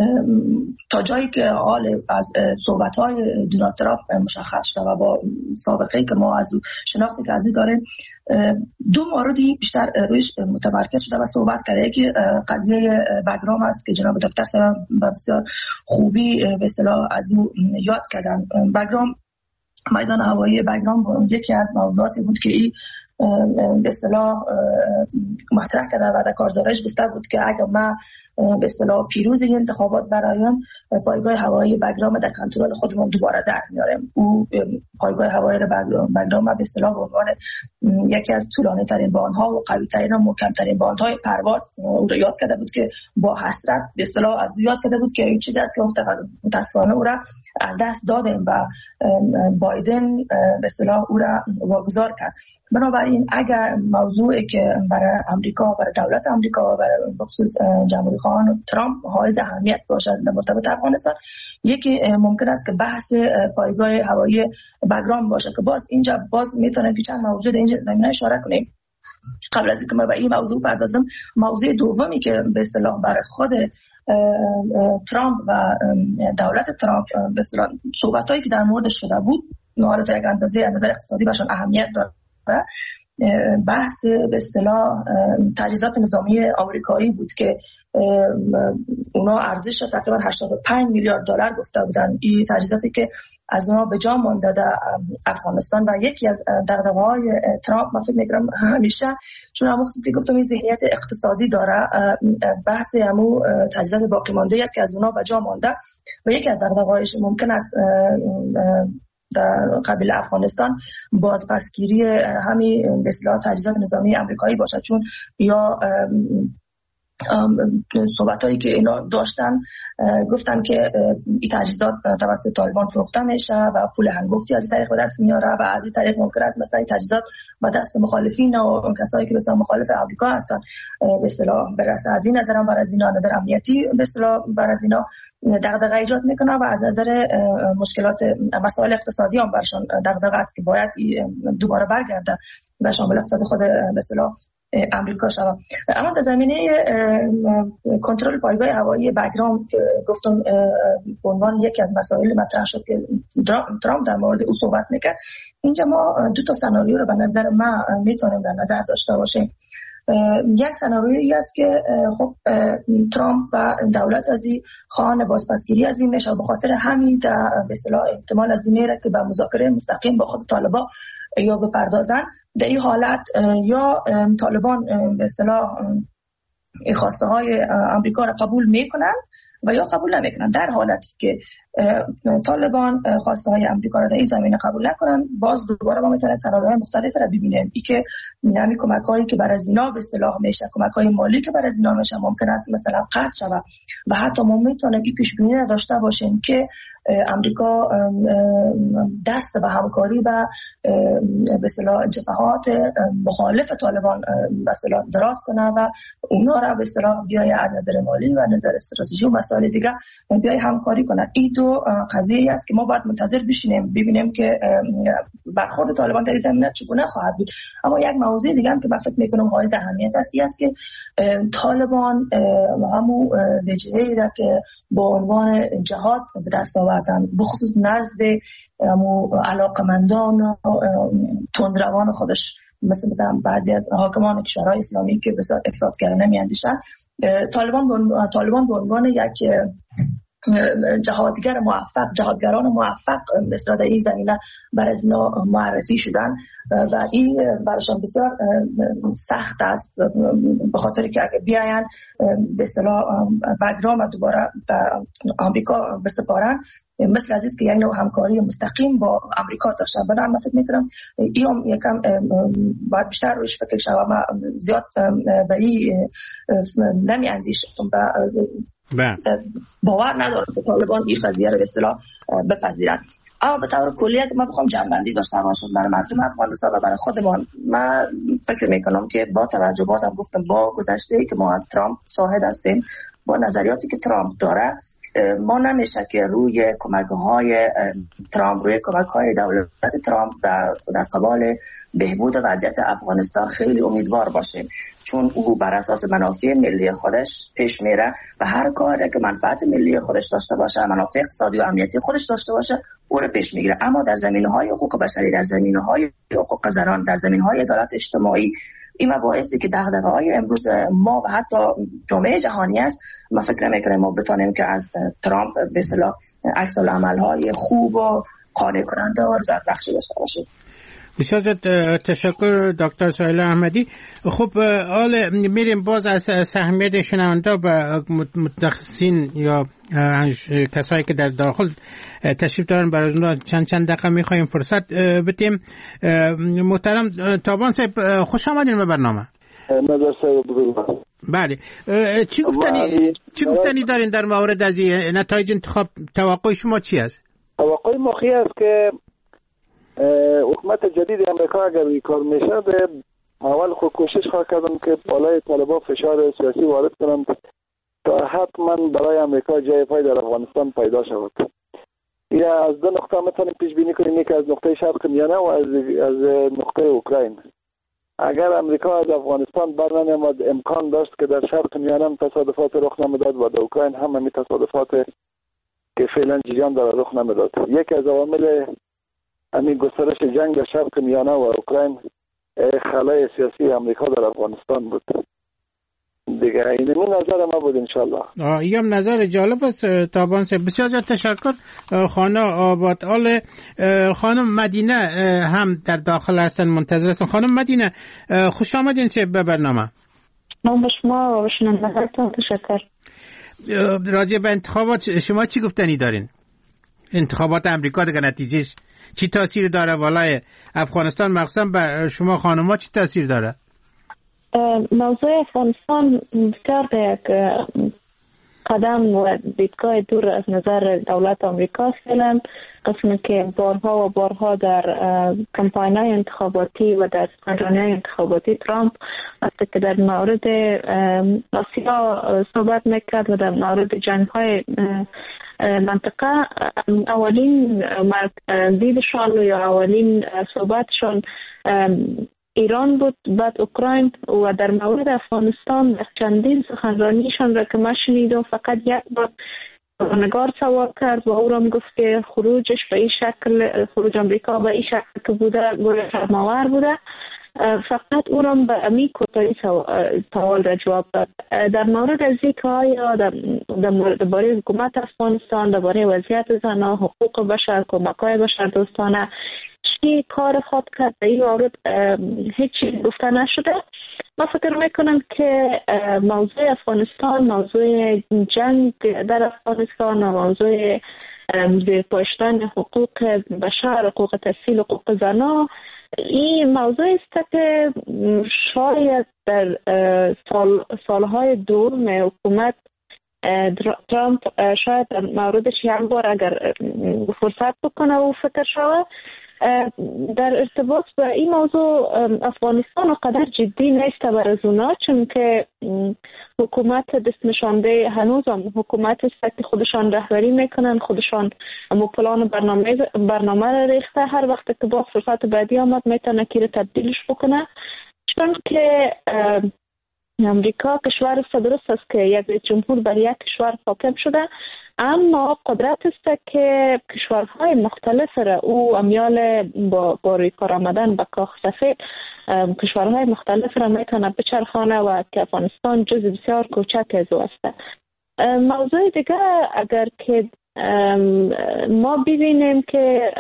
تا جایی که حال از صحبت‌های دونالد ترامپ مشخص شده و با سابقه‌ای که ما از شناختی که از این داریم، دو موردی بیشتر رویش متمرکز شده و صحبت کرده. یکی قضیه بگرام است که جناب دکتر سرم بسیار خوبی به اصطلاح از این یاد کردن. بگرام، میدان هوایی بگرام یکی از موضوعاتی بود که این به اصطلاح مطرح کرده و در کارزارش گفته بود که اگر ما به اصطلاح پیروز این انتخابات برایم، پایگاه هوایی بگرام در کنترل خودمون دوباره در میاریم. او پایگاه هوایی بگرام به اصطلاح به عنوان یکی از طولانی ترین باندها و قوی ترین و محکم ترین باندهای پرواز او را یاد کرده بود که با حسرت به اصطلاح از او یاد کرده بود که این چیزی است که متاسفانه او را از دست دادیم و بایدن به اصطلاح او را واگذار کرد. بنابراین داریم اگر موضوعی که برای امریکا، برای دولت امریکا و برای بخصوص جمهوری خواهان ترامپ حائز اهمیت باشد در مرتبط افغانستان، یکی ممکن است که بحث پایگاه هوایی بگرام باشه که باز اینجا باز میتونیم که چند موضوع در این زمینه اشاره کنیم. قبل از اینکه ما به این موضوع پردازم، موضوع دومی که به اصطلاح برای خود ترامپ و دولت ترامپ به اصطلاح صحبتایی که در موردش شده بود، حالا تا یک اندازه از نظر اقتصادی برشان اهمیت داره، بحث به اصطلاح تجهیزات نظامی آمریکایی بود که اونا ارزش تقریبا هشتاد و پنج میلیارد دلار گفته بودن. این تجهیزاتی که از اونا به جا مانده در افغانستان و یکی از دغدغه‌های ترامپ، من فکر می‌کنم همیشه چون هم وقتی که گفتم این ذهنیت اقتصادی داره، بحث همو تجهیزات باقی مانده است که از اونا به جا مانده و یکی از دغدغه‌هایش ممکن است در قبیل افغانستان بازپسگیری همین به اصطلاح تجهیزات نظامی آمریکایی باشد، چون یا صحبتایی که اینا داشتن گفتن که این تجهیزات توسط طالبان فروخته میشه و پول هنگفتی از این طریق به دست میاره و از این طریق ممکن است مثلا این تجهیزات به دست مخالفین و کسایی که مثلا مخالف آمریکا هستن به اصطلاح برسه. از این نظرم بر از اینا نظر امنیتی به اصطلاح بر از اینا دغدغه ایجاد میکنه و از نظر مشکلات مسائل اقتصادی هم برشان دغدغه است که باید دوباره برگرده و شامل اقتصاد خود به اصطلاح امریکا شود. اما در زمینه کنترل پایگاه هوایی بگرام که گفتم به عنوان یکی از مسائل مطرح شد که ترامپ در مورد او صحبت میکرد، اینجا ما دو تا سناریو رو به نظر من میتونیم در نظر داشته باشیم. یک سناریویی است که خب ترامپ و دولت از این خواهان بازپسگیری از این میشه، به خاطر همین در به اصطلاح احتمال از این میره که به مذاکره مستقیم با خود طالبان یا بپردازن. در این حالت یا طالبان به اصطلاح خواسته های آمریکا را قبول میکنن و یا قبول نمیکنن. در حالتی که طالبان خواسته های آمریکا را در این زمینه قبول نکنن، باز دوباره ما میتونیم سناریوهای مختلف را ببینیم. ای که همین کمک‌هایی که برای اینا به اصطلاح میشه، کمک‌های مالی که برای اینا میشه، ممکن است مثلا قطع شود و حتی ما میتونیم این پیش بینی را داشته باشیم که آمریکا دست به همکاری و به اصطلاح جبهات مخالف طالبان به اصطلاح دراز کنه و اونا را به اصطلاح بیای از نظر مالی و نظر استراتژی و مسائل دیگه بیای همکاری کنه. این دو قضیه است که ما باید منتظر بشینیم ببینیم که برخورد طالبان در این زمینه چگونه خواهد بود. اما یک موضوع دیگه هم که من فکر می‌کنم حائز اهمیت است این است که طالبان همون وجهه‌ای را که با عنوان جهاد به دست آوردن، بخصوص نزد علاقمندان و تندروان خودش، مثل مثلا بعضی از حاکمان کشورهای اسلامی که بسیار افراطگرانه میاندیشند، طالبان طالبان به عنوان یک جهادگر موفق، جهادگران موفق مثلا در این زمینه برای از اینا معرفی شدن و این برایشان بسیار سخت است، به خاطر که اگه بیاین به اصطلاح بگرام دوباره به آمریکا بسپارن، مثل عزیز که یک نوع همکاری مستقیم با آمریکا داشتن. بنابراین من فکر می‌کنم این یکم باید بیشتر روش فکر شود. من زیاد به این نمی‌اندیشم و باور ندارم که طالبان این قضیه رو به اصطلاح بپذیرن. اما به طور کلی که من بخوام جنبندی داشته باشم برای مردم افغانستان و برای خودمان، من فکر میکنم که با توجه بازم گفتم با گذشته که ما از ترامپ شاهد هستیم، با نظریاتی که ترامپ داره، ما نمیشه که روی کمک‌های ترامپ، روی کمک‌های دولت ترامپ در در قبال بهبود وضعیت افغانستان خیلی امیدوار باشیم، چون او بر اساس منافع ملی خودش پیش میره و هر کاری که منفعت ملی خودش داشته باشه، منافع اقتصادی و امنیتی خودش داشته باشه، او رو پیش میگیره. اما در زمینه‌های حقوق بشری، در زمینه‌های حقوق زنان، در زمینه‌های عدالت اجتماعی، این مباحثی که دغدغه‌های امروز ما و حتی جامعه جهانی است، ما فکر نمی‌کنیم ما بتونیم که از ترامپ به اصطلاح عکس‌العمل‌های خوب و قانع کننده و رضایت بخش داشته باشیم. بسیار تشکر دکتر سهیلا احمدی. خب حالا میریم باز از سهمیت شنونده به متخصصین یا کسایی که در داخل تشریف دارن، برای اونها چند چند دقیقه میخوایم فرصت بدیم. محترم تابان صاحب، خوش آمدین به برنامه. بله، چی گفتنی چی گفتنی دارین در مورد از نتایج انتخاب؟ توقع شما چی است؟ توقع ما است که حکومت جدید امریکا اگر این کار میشد، اول خود کوشش خواهد کردم که بالای طالبان فشار سیاسی وارد کنند تا حتما برای امریکا جای پای در افغانستان پیدا شود. یا از دو نقطه میتونیم پیش بینی کنیم، یک از نقطه شرق میانه و از از نقطه اوکراین. اگر امریکا از افغانستان برنمیامد، امکان داشت که در شرق میانه هم تصادفات رخ نمیداد و در اوکراین هم همین تصادفات که فعلا جریان داره رخ نمیداد. یک از عوامل همین گسترش جنگ در شرق میانه و اوکراین خلای سیاسی امریکا در افغانستان بود. دیگه این من نظر ما بود انشالله. اینم نظر جالب است تابان سے. بسیار زیاد تشکر خانم آباد آل. خانم مدینه هم در داخل هستن، منتظر هستن. خانم مدینه خوش آمدین چه به برنامه. من به شما و شنوندگانتون تشکر. راجع به انتخابات شما چی گفتنی دارین؟ انتخابات امریکا دیگه نتیجهش چی تاثیر داره والای افغانستان، مخصوصا بر شما خانم‌ها چی تاثیر داره؟ موضوع افغانستان بسیار یک قدم و دیدگاه دور از نظر دولت آمریکا فعلا، قسمی که بارها و بارها در کمپاین‌های انتخاباتی و در سخنرانی‌های انتخاباتی ترامپ وقتی که در مورد آسیا صحبت میکرد و در مورد جنگ‌های منطقه، اولین دیدشان یا اولین صحبتشان ایران بود، بعد اوکراین و در مورد افغانستان چندین سخنرانیشان را که من شنیدم فقط یک بار نگار سوار کرد و او را گفت که خروجش به این شکل، خروج امریکا به این شکل که بوده گویا فرماور بوده. فقط او را به امی کوتاهی سوال را جواب داد. در مورد از اینکه آیا در مورد باره حکومت افغانستان، در باره وضعیت زنان، حقوق بشر، کمک‌های بشر دوستانه چی کار خود کرد در این مورد هیچی گفته نشده. من فکر میکنم که موضوع افغانستان، موضوع جنگ در افغانستان و موضوع زیر پاشتن حقوق بشر، حقوق تحصیل، حقوق زنان، این موضوع است که شاید در سال سالهای دوم حکومت ترامپ شاید در موردش یک بار اگر فرصت بکنه و فکر شود در ارتباط با این موضوع افغانستان قدر جدی نیست بر از اونا، چون که حکومت دست نشانده هنوز هم حکومت است که خودشان رهبری میکنن، خودشان امو پلان برنامه برنامه را ریخته، هر وقت که با فرصت بعدی آمد میتونه که تبدیلش بکنه. چون که امریکا کشور است، درست است که یک جمهور بر یک کشور حاکم شده، اما قدرت است که کشورهای مختلف را او امیال با با روی کار آمدن به کاخ سفید کشورهای مختلف را میتونه بچرخانه و که افغانستان جز بسیار کوچک از او است. موضوع دیگه اگر که ما ببینیم که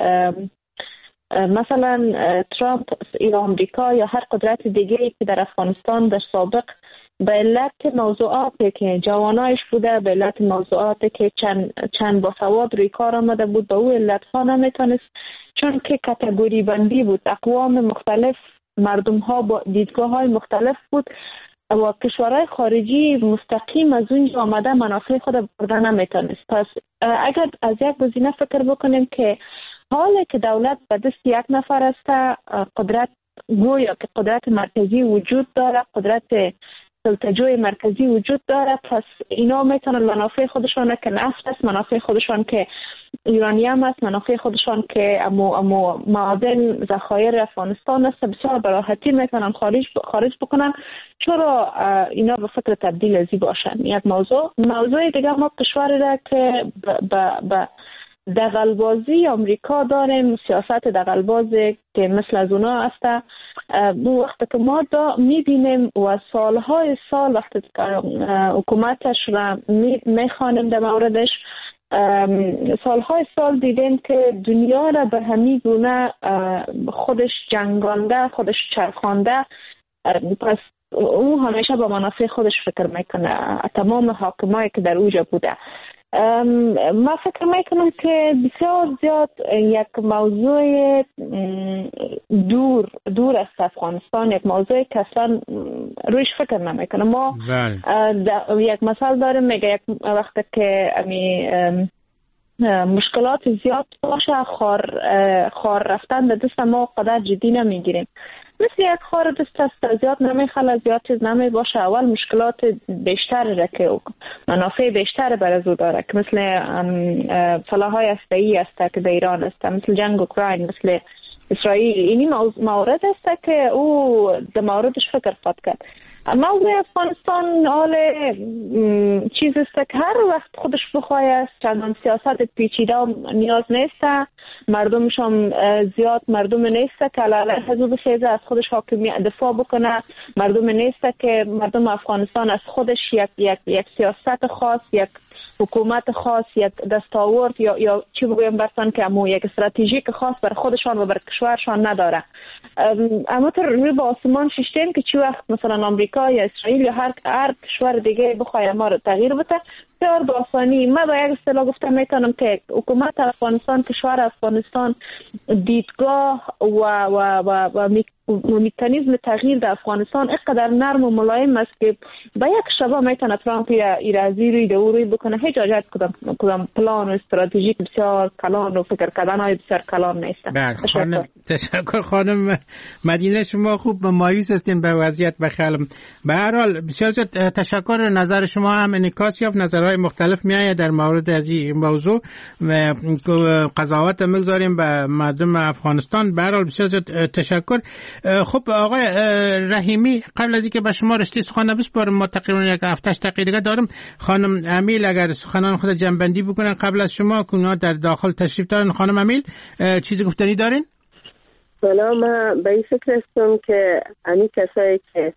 مثلا ترامپ یا امریکا یا هر قدرت دیگه که در افغانستان در سابق به علت موضوعاتی که جوانایش بوده، به علت موضوعاتی که چند چند باسواد روی کار آمده بود، به او علت ها نمیتونست، چون که کاتگوری بندی بود، اقوام مختلف، مردم ها با دیدگاه های مختلف بود و کشورهای خارجی مستقیم از اونجا آمده منافع خود برده نمیتونست. پس اگر از یک گزینه فکر بکنیم که حالا که دولت به دست یک نفر است، قدرت گویا که قدرت مرکزی وجود داره، قدرت سلطه‌جوی مرکزی وجود داره، پس اینا میتونن منافع خودشان که نفت است، منافع خودشان که یورانیم است، منافع خودشان که امو امو معادن ذخایر افغانستان است، بسیار به راحتی میتونن خارج خارج بکنن. چرا اینا به فکر تبدیل ازی باشن؟ یک موضوع موضوع دیگه ما کشوری را که به به دغل‌بازی آمریکا داریم، سیاست دغل‌بازی که مثل از اونا است. مو وقتی که ما دا میبینیم و سالهای سال وقتی حکومتش را میخوانیم در موردش، سالهای سال دیدیم که دنیا را به همین گونه خودش جنگانده، خودش چرخانده، پس او همیشه با منافع خودش فکر میکنه. تمام حاکمایی که در اوجا بوده، ما فکر میکنم که بسیار زیاد یک موضوع دور دور است افغانستان، یک موضوع که اصلا رویش فکر نمیکنه. ما یک مثال داریم، میگه یک وقت که امی مشکلات زیاد باشه خار خار رفتن به دست ما قدر جدی نمیگیریم. مثل یک خار دست است زیاد نمیخله، زیاد چیز نمی باشه، اول مشکلات بیشتر را که منافع بیشتر بر از او داره که مثل سلاح‌های هسته‌ای است که در ایران است، مثل جنگ اوکراین، مثل اسرائیل. اینی مورد است که او در موردش فکر خواهد کرد. موضوع افغانستان حال چیز است که هر وقت خودش بخواه است، چندان سیاست پیچیده نیاز نیست، مردمش هم زیاد مردم نیست که علیه حزب بخیزه از خودش حاکمیت دفاع بکنه، مردم نیست که مردم افغانستان از خودش یک یک یک سیاست خاص، یک حکومت خاص، یک دستاورد یا یا چی بگویم برسان که امو یک استراتژیک خاص بر خودشان و بر کشورشان نداره. اما تو روی با آسمان ششتیم که چی وقت مثلا آمریکا یا اسرائیل یا هر هر کشور دیگه بخواد ما رو تغییر بده، بسیار با آسانی ما با یک اصطلاح گفتم میتونم که حکومت افغانستان، کشور افغانستان دیدگاه و و و, و مکانیزم تغییر در افغانستان اینقدر نرم و ملایم است که با یک شبه میتونه ترامپ ایرازی روی دوری بکنه. هیچ حاجت کدام کدام پلان و استراتژیک بسیار کلان و فکر کردن های بسیار کلان نیست. خانم تشکر خانم مدینه، شما خوب مایوس هستین به وضعیت بخیالم. به هر حال بسیار تشکر. نظر شما هم انعکاس یافت، نظرهای مختلف میآید در مورد از این موضوع و قضاوت میگذاریم به مردم افغانستان. به هر حال بسیار تشکر. خب آقای رحیمی، قبل از اینکه به شما رشته سخن بسپارم، ما تقریبا یک هفته دقیقه دیگه دارم، خانم امیل اگر سخنان خود جنبندی بکنن قبل از شما که اونا در داخل تشریف دارن. خانم امیل چیزی گفتنی دارین؟ بلا من به این فکر هستم که امی کسایی که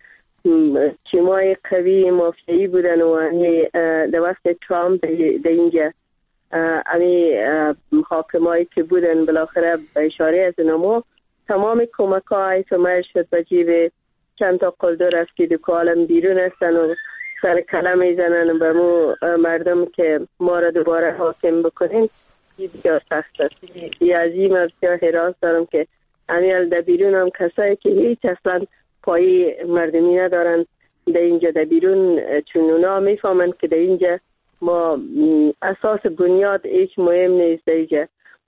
تیمای قوی مافیایی بودن و امی در وقت ترامپ در اینجا امی حاکمایی که بودن بالاخره به اشاره از نمو تمام کمک های تمر شد به جیب چند تا قلدر است که دو کالم بیرون هستن و سر کلم میزنن به مو مردم که ما را دوباره حاکم بکنین. این بسیار سخت است. این عظیم است. بسیار حراس دارم که امیال در بیرون هم کسایی که هیچ اصلا پایی مردمی ندارن در اینجا در بیرون، چون اونا میفهمن که در اینجا ما اساس بنیاد هیچ مهم نیست در اینجا.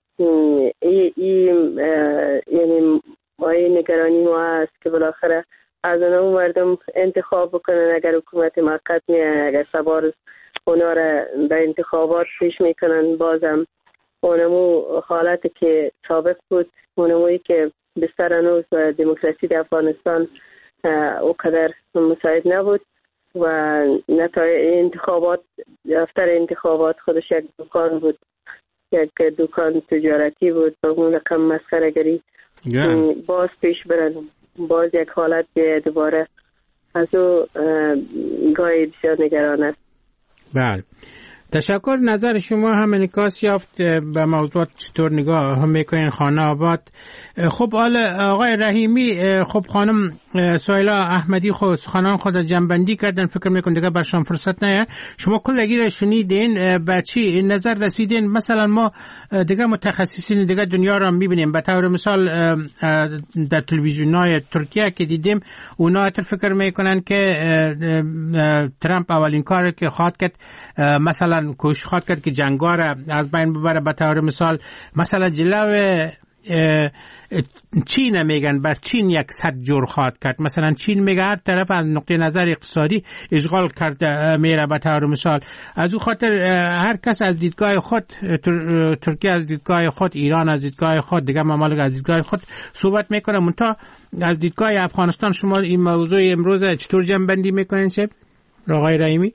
ای ای یعنی مایه نگرانی ما هست که بالاخره از اونها مردم انتخاب بکنن. اگر حکومت موقت میه، اگر سوار اونا را در انتخابات پیش میکنن، بازم اونمو حالت که سابق بود، اونموی که بستر هنوز و دموکراسی در افغانستان اوقدر مساعد نبود و نتایج انتخابات، دفتر انتخابات خودش یک دکان بود، یک دکان تجارتی بود با اون رقم مسخره گری. باز پیش برن، باز یک حالت به دوباره از او گاهی بسیار نگران است. بله تشکر. نظر شما هم انعکاس یافت به موضوعات چطور نگاه هم میکنین خانه آباد. خب حالا آقای رحیمی، خب خانم سهیلا احمدی خود سخنان خود جنبندی کردن، فکر میکنم دیگه برشان فرصت نه. شما کلگی را شنیدین، به چی نظر رسیدین؟ مثلا ما دیگه متخصصین دیگه دنیا را میبینیم، به طور مثال در تلویزیونای ترکیه که دیدیم اونا فکر میکنن که ترامپ اولین کاری که خواهد کرد مثلا کوشش خواهد کرد که جنگا را از بین ببره. به طور مثال مثلا جلو چین میگن بر چین یک صد جور خواهد کرد. مثلا چین میگه هر طرف از نقطه نظر اقتصادی اشغال کرده میره. به طور مثال از او خاطر هر کس از دیدگاه خود، ترکیه از دیدگاه خود، ایران از دیدگاه خود، دیگه ممالک از دیدگاه خود صحبت میکنه. منتها از دیدگاه افغانستان شما این موضوع امروز چطور جنبندی میکنین شب آقای رحیمی؟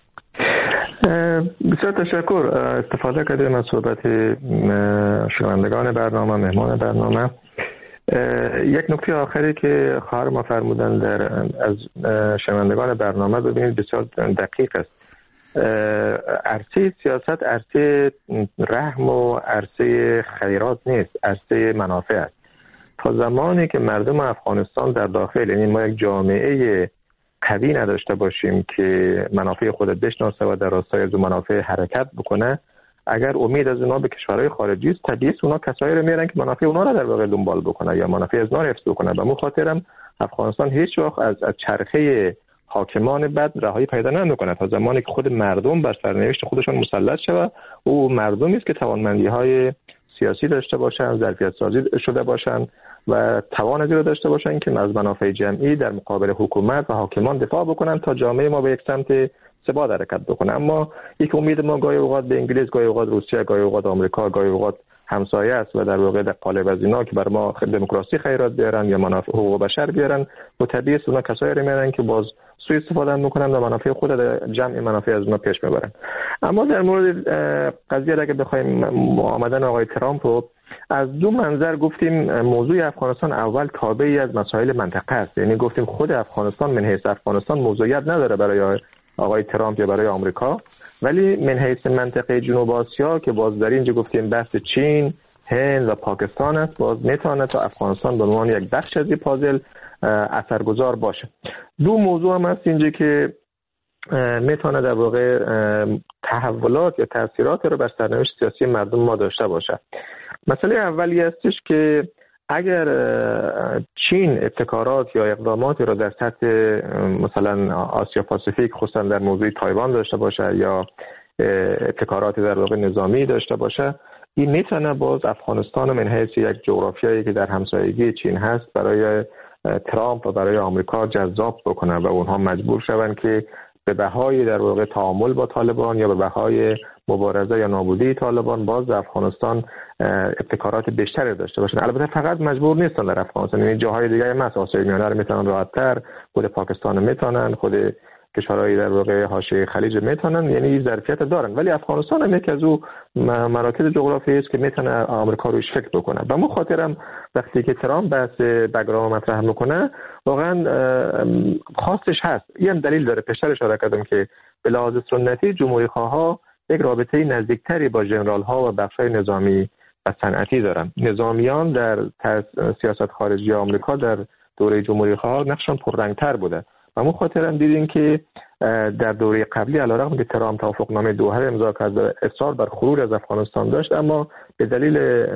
بسیار تشکر. استفاده کردیم از صحبت شنوندگان برنامه، مهمان برنامه. یک نکته آخری که خواهر ما فرمودن در از شنوندگان برنامه ببینید بسیار دقیق است. عرصه سیاست عرصه رحم و عرصه خیرات نیست، عرصه منافع است. تا زمانی که مردم افغانستان در داخل، یعنی ما یک جامعه قوی نداشته باشیم که منافع خود بشناسه و در راستای از منافع حرکت بکنه، اگر امید از اونا به کشورهای خارجی است، طبیعی است اونا کسایی رو میارن که منافع اونا رو در واقع دنبال بکنه یا منافع از اونا حفظ بکنه. به همون خاطرم افغانستان هیچ وقت از, از چرخه حاکمان بد رهایی پیدا نمی‌کند تا زمانی که خود مردم بر سرنوشت خودشان مسلط شود. او مردمی است که توانمندی‌های سیاسی داشته باشند، ظرفیت سازی شده باشند و توان از را داشته باشند که از منافع جمعی در مقابل حکومت و حاکمان دفاع بکنند تا جامعه ما به یک سمت ثبات حرکت بکنه. اما یک امید ما گاهی اوقات به انگلیس، گاهی اوقات روسیه، گاهی اوقات آمریکا، گاهی اوقات همسایه است و در واقع در قالب از اینا که بر ما دموکراسی خیرات بیارن یا منافع حقوق بشر بیارن، و طبیعی است اونا کسایی رو میارن که باز سوء استفاده میکنن و منافع خود جمع منافع از اونا پیش میبرن. اما در مورد قضیه اگه بخوایم آمدن آقای ترامپ رو از دو منظر گفتیم، موضوع افغانستان اول تابعی از مسائل منطقه است، یعنی گفتیم خود افغانستان من حیث افغانستان موضوعیت نداره برای آقای ترامپ یا برای آمریکا، ولی من حیث منطقه جنوب آسیا که باز در اینجا گفتیم بحث چین، هند و پاکستان است، باز میتونه تا افغانستان به عنوان یک بخش از این پازل اثرگذار باشه. دو موضوع هم هست اینجا که میتونه در واقع تحولات یا تاثیرات رو بر سرنوشت سیاسی مردم ما داشته باشه. مسئله اولی هستش که اگر چین ابتکارات یا اقداماتی را در سطح مثلا آسیا پاسیفیک خصوصا در موضوع تایوان داشته باشه یا ابتکارات در واقع نظامی داشته باشه، این میتونه باز افغانستان من حیث یک جغرافیایی که در همسایگی چین هست برای ترامپ و برای آمریکا جذاب بکنه و اونها مجبور شوند که به بهای در واقع تعامل با طالبان یا به بهای مبارزه یا نابودی طالبان باز در افغانستان ابتکارات بیشتری داشته باشن. البته فقط مجبور نیستن در افغانستان، یعنی جاهای دیگه هم هست، آسیای میانه رو میتونن راحت‌تر، خود پاکستان میتونن، خود کشورهای در واقع حاشیه خلیج میتونن، یعنی ظرفیت دارن، ولی افغانستان هم یکی از او مراکز جغرافیایی است که میتونه آمریکا روش فکر بکنه. به همون خاطرم وقتی که ترامپ بحث بگرام مطرح میکنه واقعا خواستش هست. این دلیل داره، پیشتر اشاره کردم که به لحاظ سنتی جمهوری خواها یک رابطه نزدیکتری با ژنرال ها و بخش‌های نظامی و صنعتی دارن. نظامیان در سیاست خارجی آمریکا در دوره جمهوری خواها نقششون پررنگ‌تر بوده. و همون خاطر هم دیدیم که در دوره قبلی علیرغم که ترامپ توافقنامه دوحه امضا کرد، اصرار بر خروج از افغانستان داشت، اما به دلیل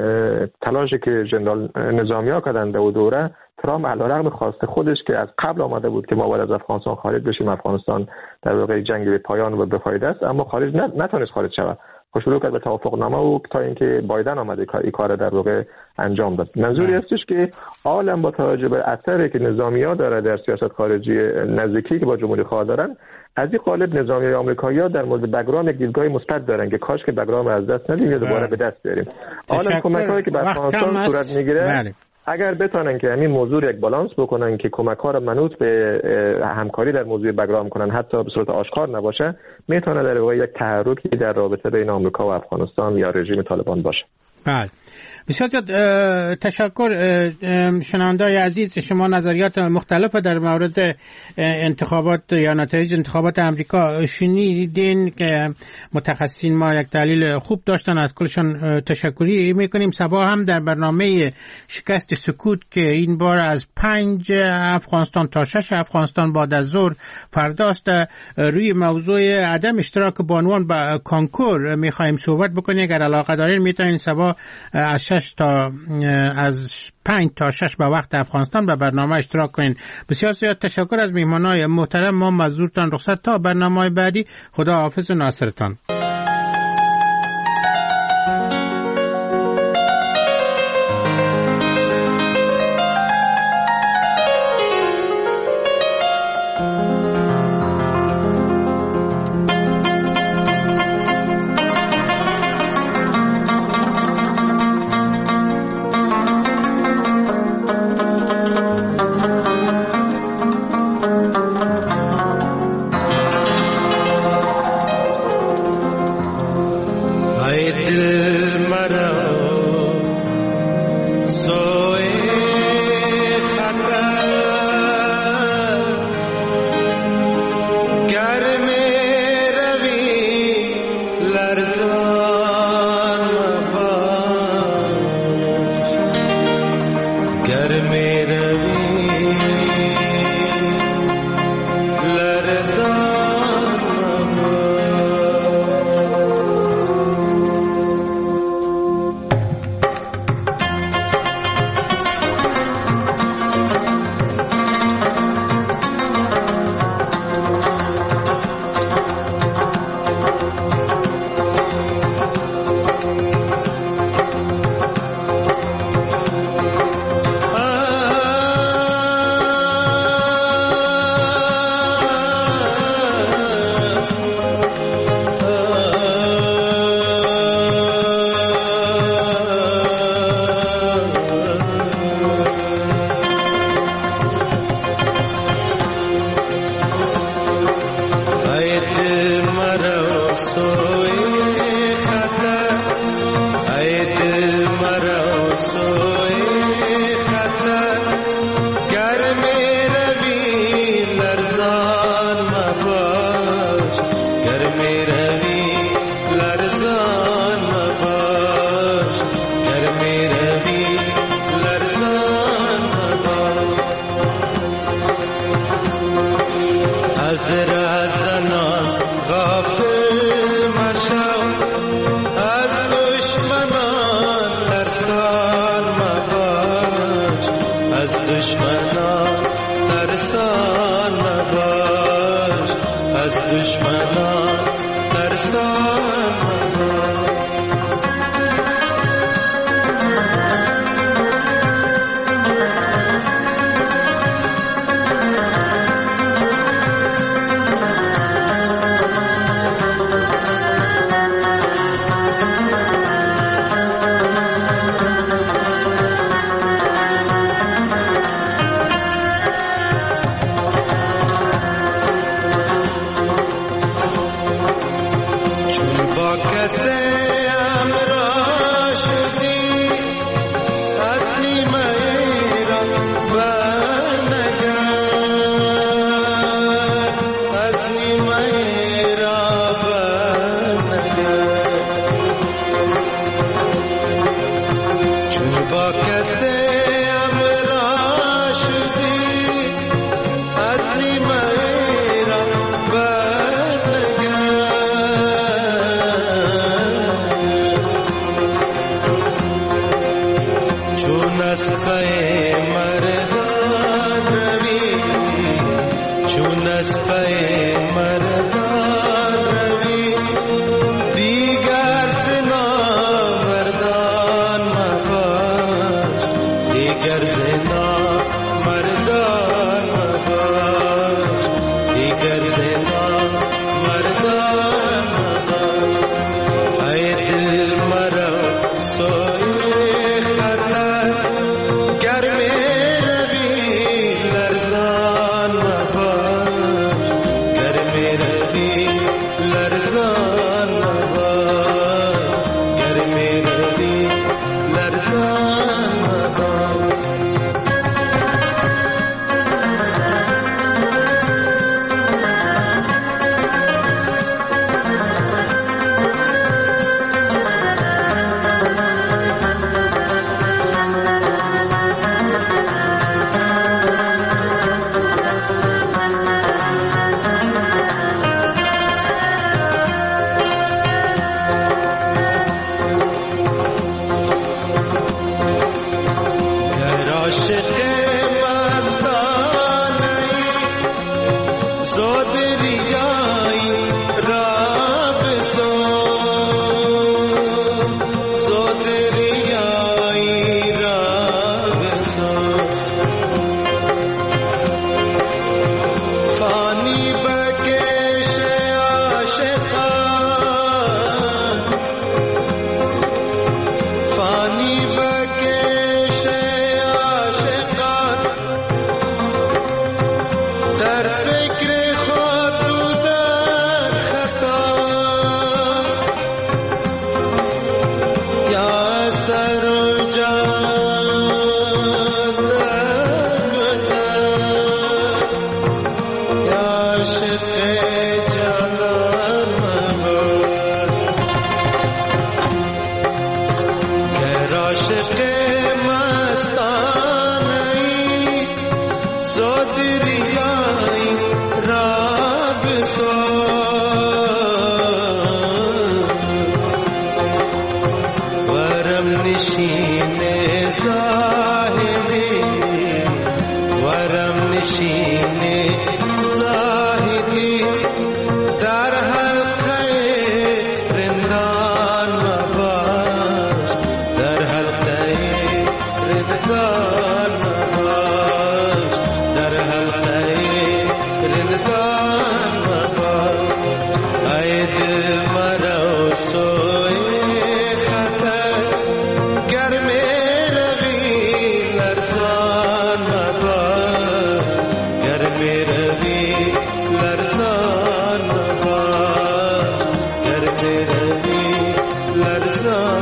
تلاشی که ژنرال نظامی‌ها کردند در دوره، ترامپ علیرغم خواست خودش که از قبل آمده بود که ما باید از افغانستان خارج بشیم، افغانستان در واقع جنگ به پایان و بفایده است، اما خارج نتونست خارج شود. شروع کرد به توافقنامه و تا اینکه بایدن آمده این کار در واقع انجام داد. منظوری هستش که عالم با توجه به اثری که نظامی‌ها داره در سیاست خارجی نزدیکی که با جمهوری خواه دارن، از این قالب نظامی آمریکایی‌ها در مورد بگرام یک دیدگاه مثبت دارن که کاش که بگرام از دست ندیم یا دوباره به دست بیاریم. عالم کمک‌هایی که به افغانستان صورت میگیره اگر بتونن که همین موضوع یک بالانس بکنن که کمک‌ها را منوط به همکاری در موضوع بگرام کنن، حتی به صورت آشکار نباشه، میتونه در واقع یک تحرکی در رابطه بین آمریکا و افغانستان یا رژیم طالبان باشه. بله، بسیار زیاد تشکر. شنونده‌های عزیز، شما نظریات مختلف در مورد انتخابات یا نتایج انتخابات امریکا شنیدین که متخصصین ما یک تحلیل خوب داشتن، از کلشان تشکری میکنیم. صباح هم در برنامه شکست سکوت که این بار از پنج افغانستان تا شش افغانستان بعد از ظهر فرداست، روی موضوع عدم اشتراک بانوان با کانکور میخوایم صحبت بکنیم. اگر علاقه دارین میتونین صباح از شش تا از پنج تا شش به وقت افغانستان به برنامه اشتراک کنین. بسیار زیاد تشکر از میهمانای محترم. ما مزورتان رخصت تا برنامه بعدی. خدا حافظ و ناصرتان. از دشمنان ترسان مباش. लर्ज़ान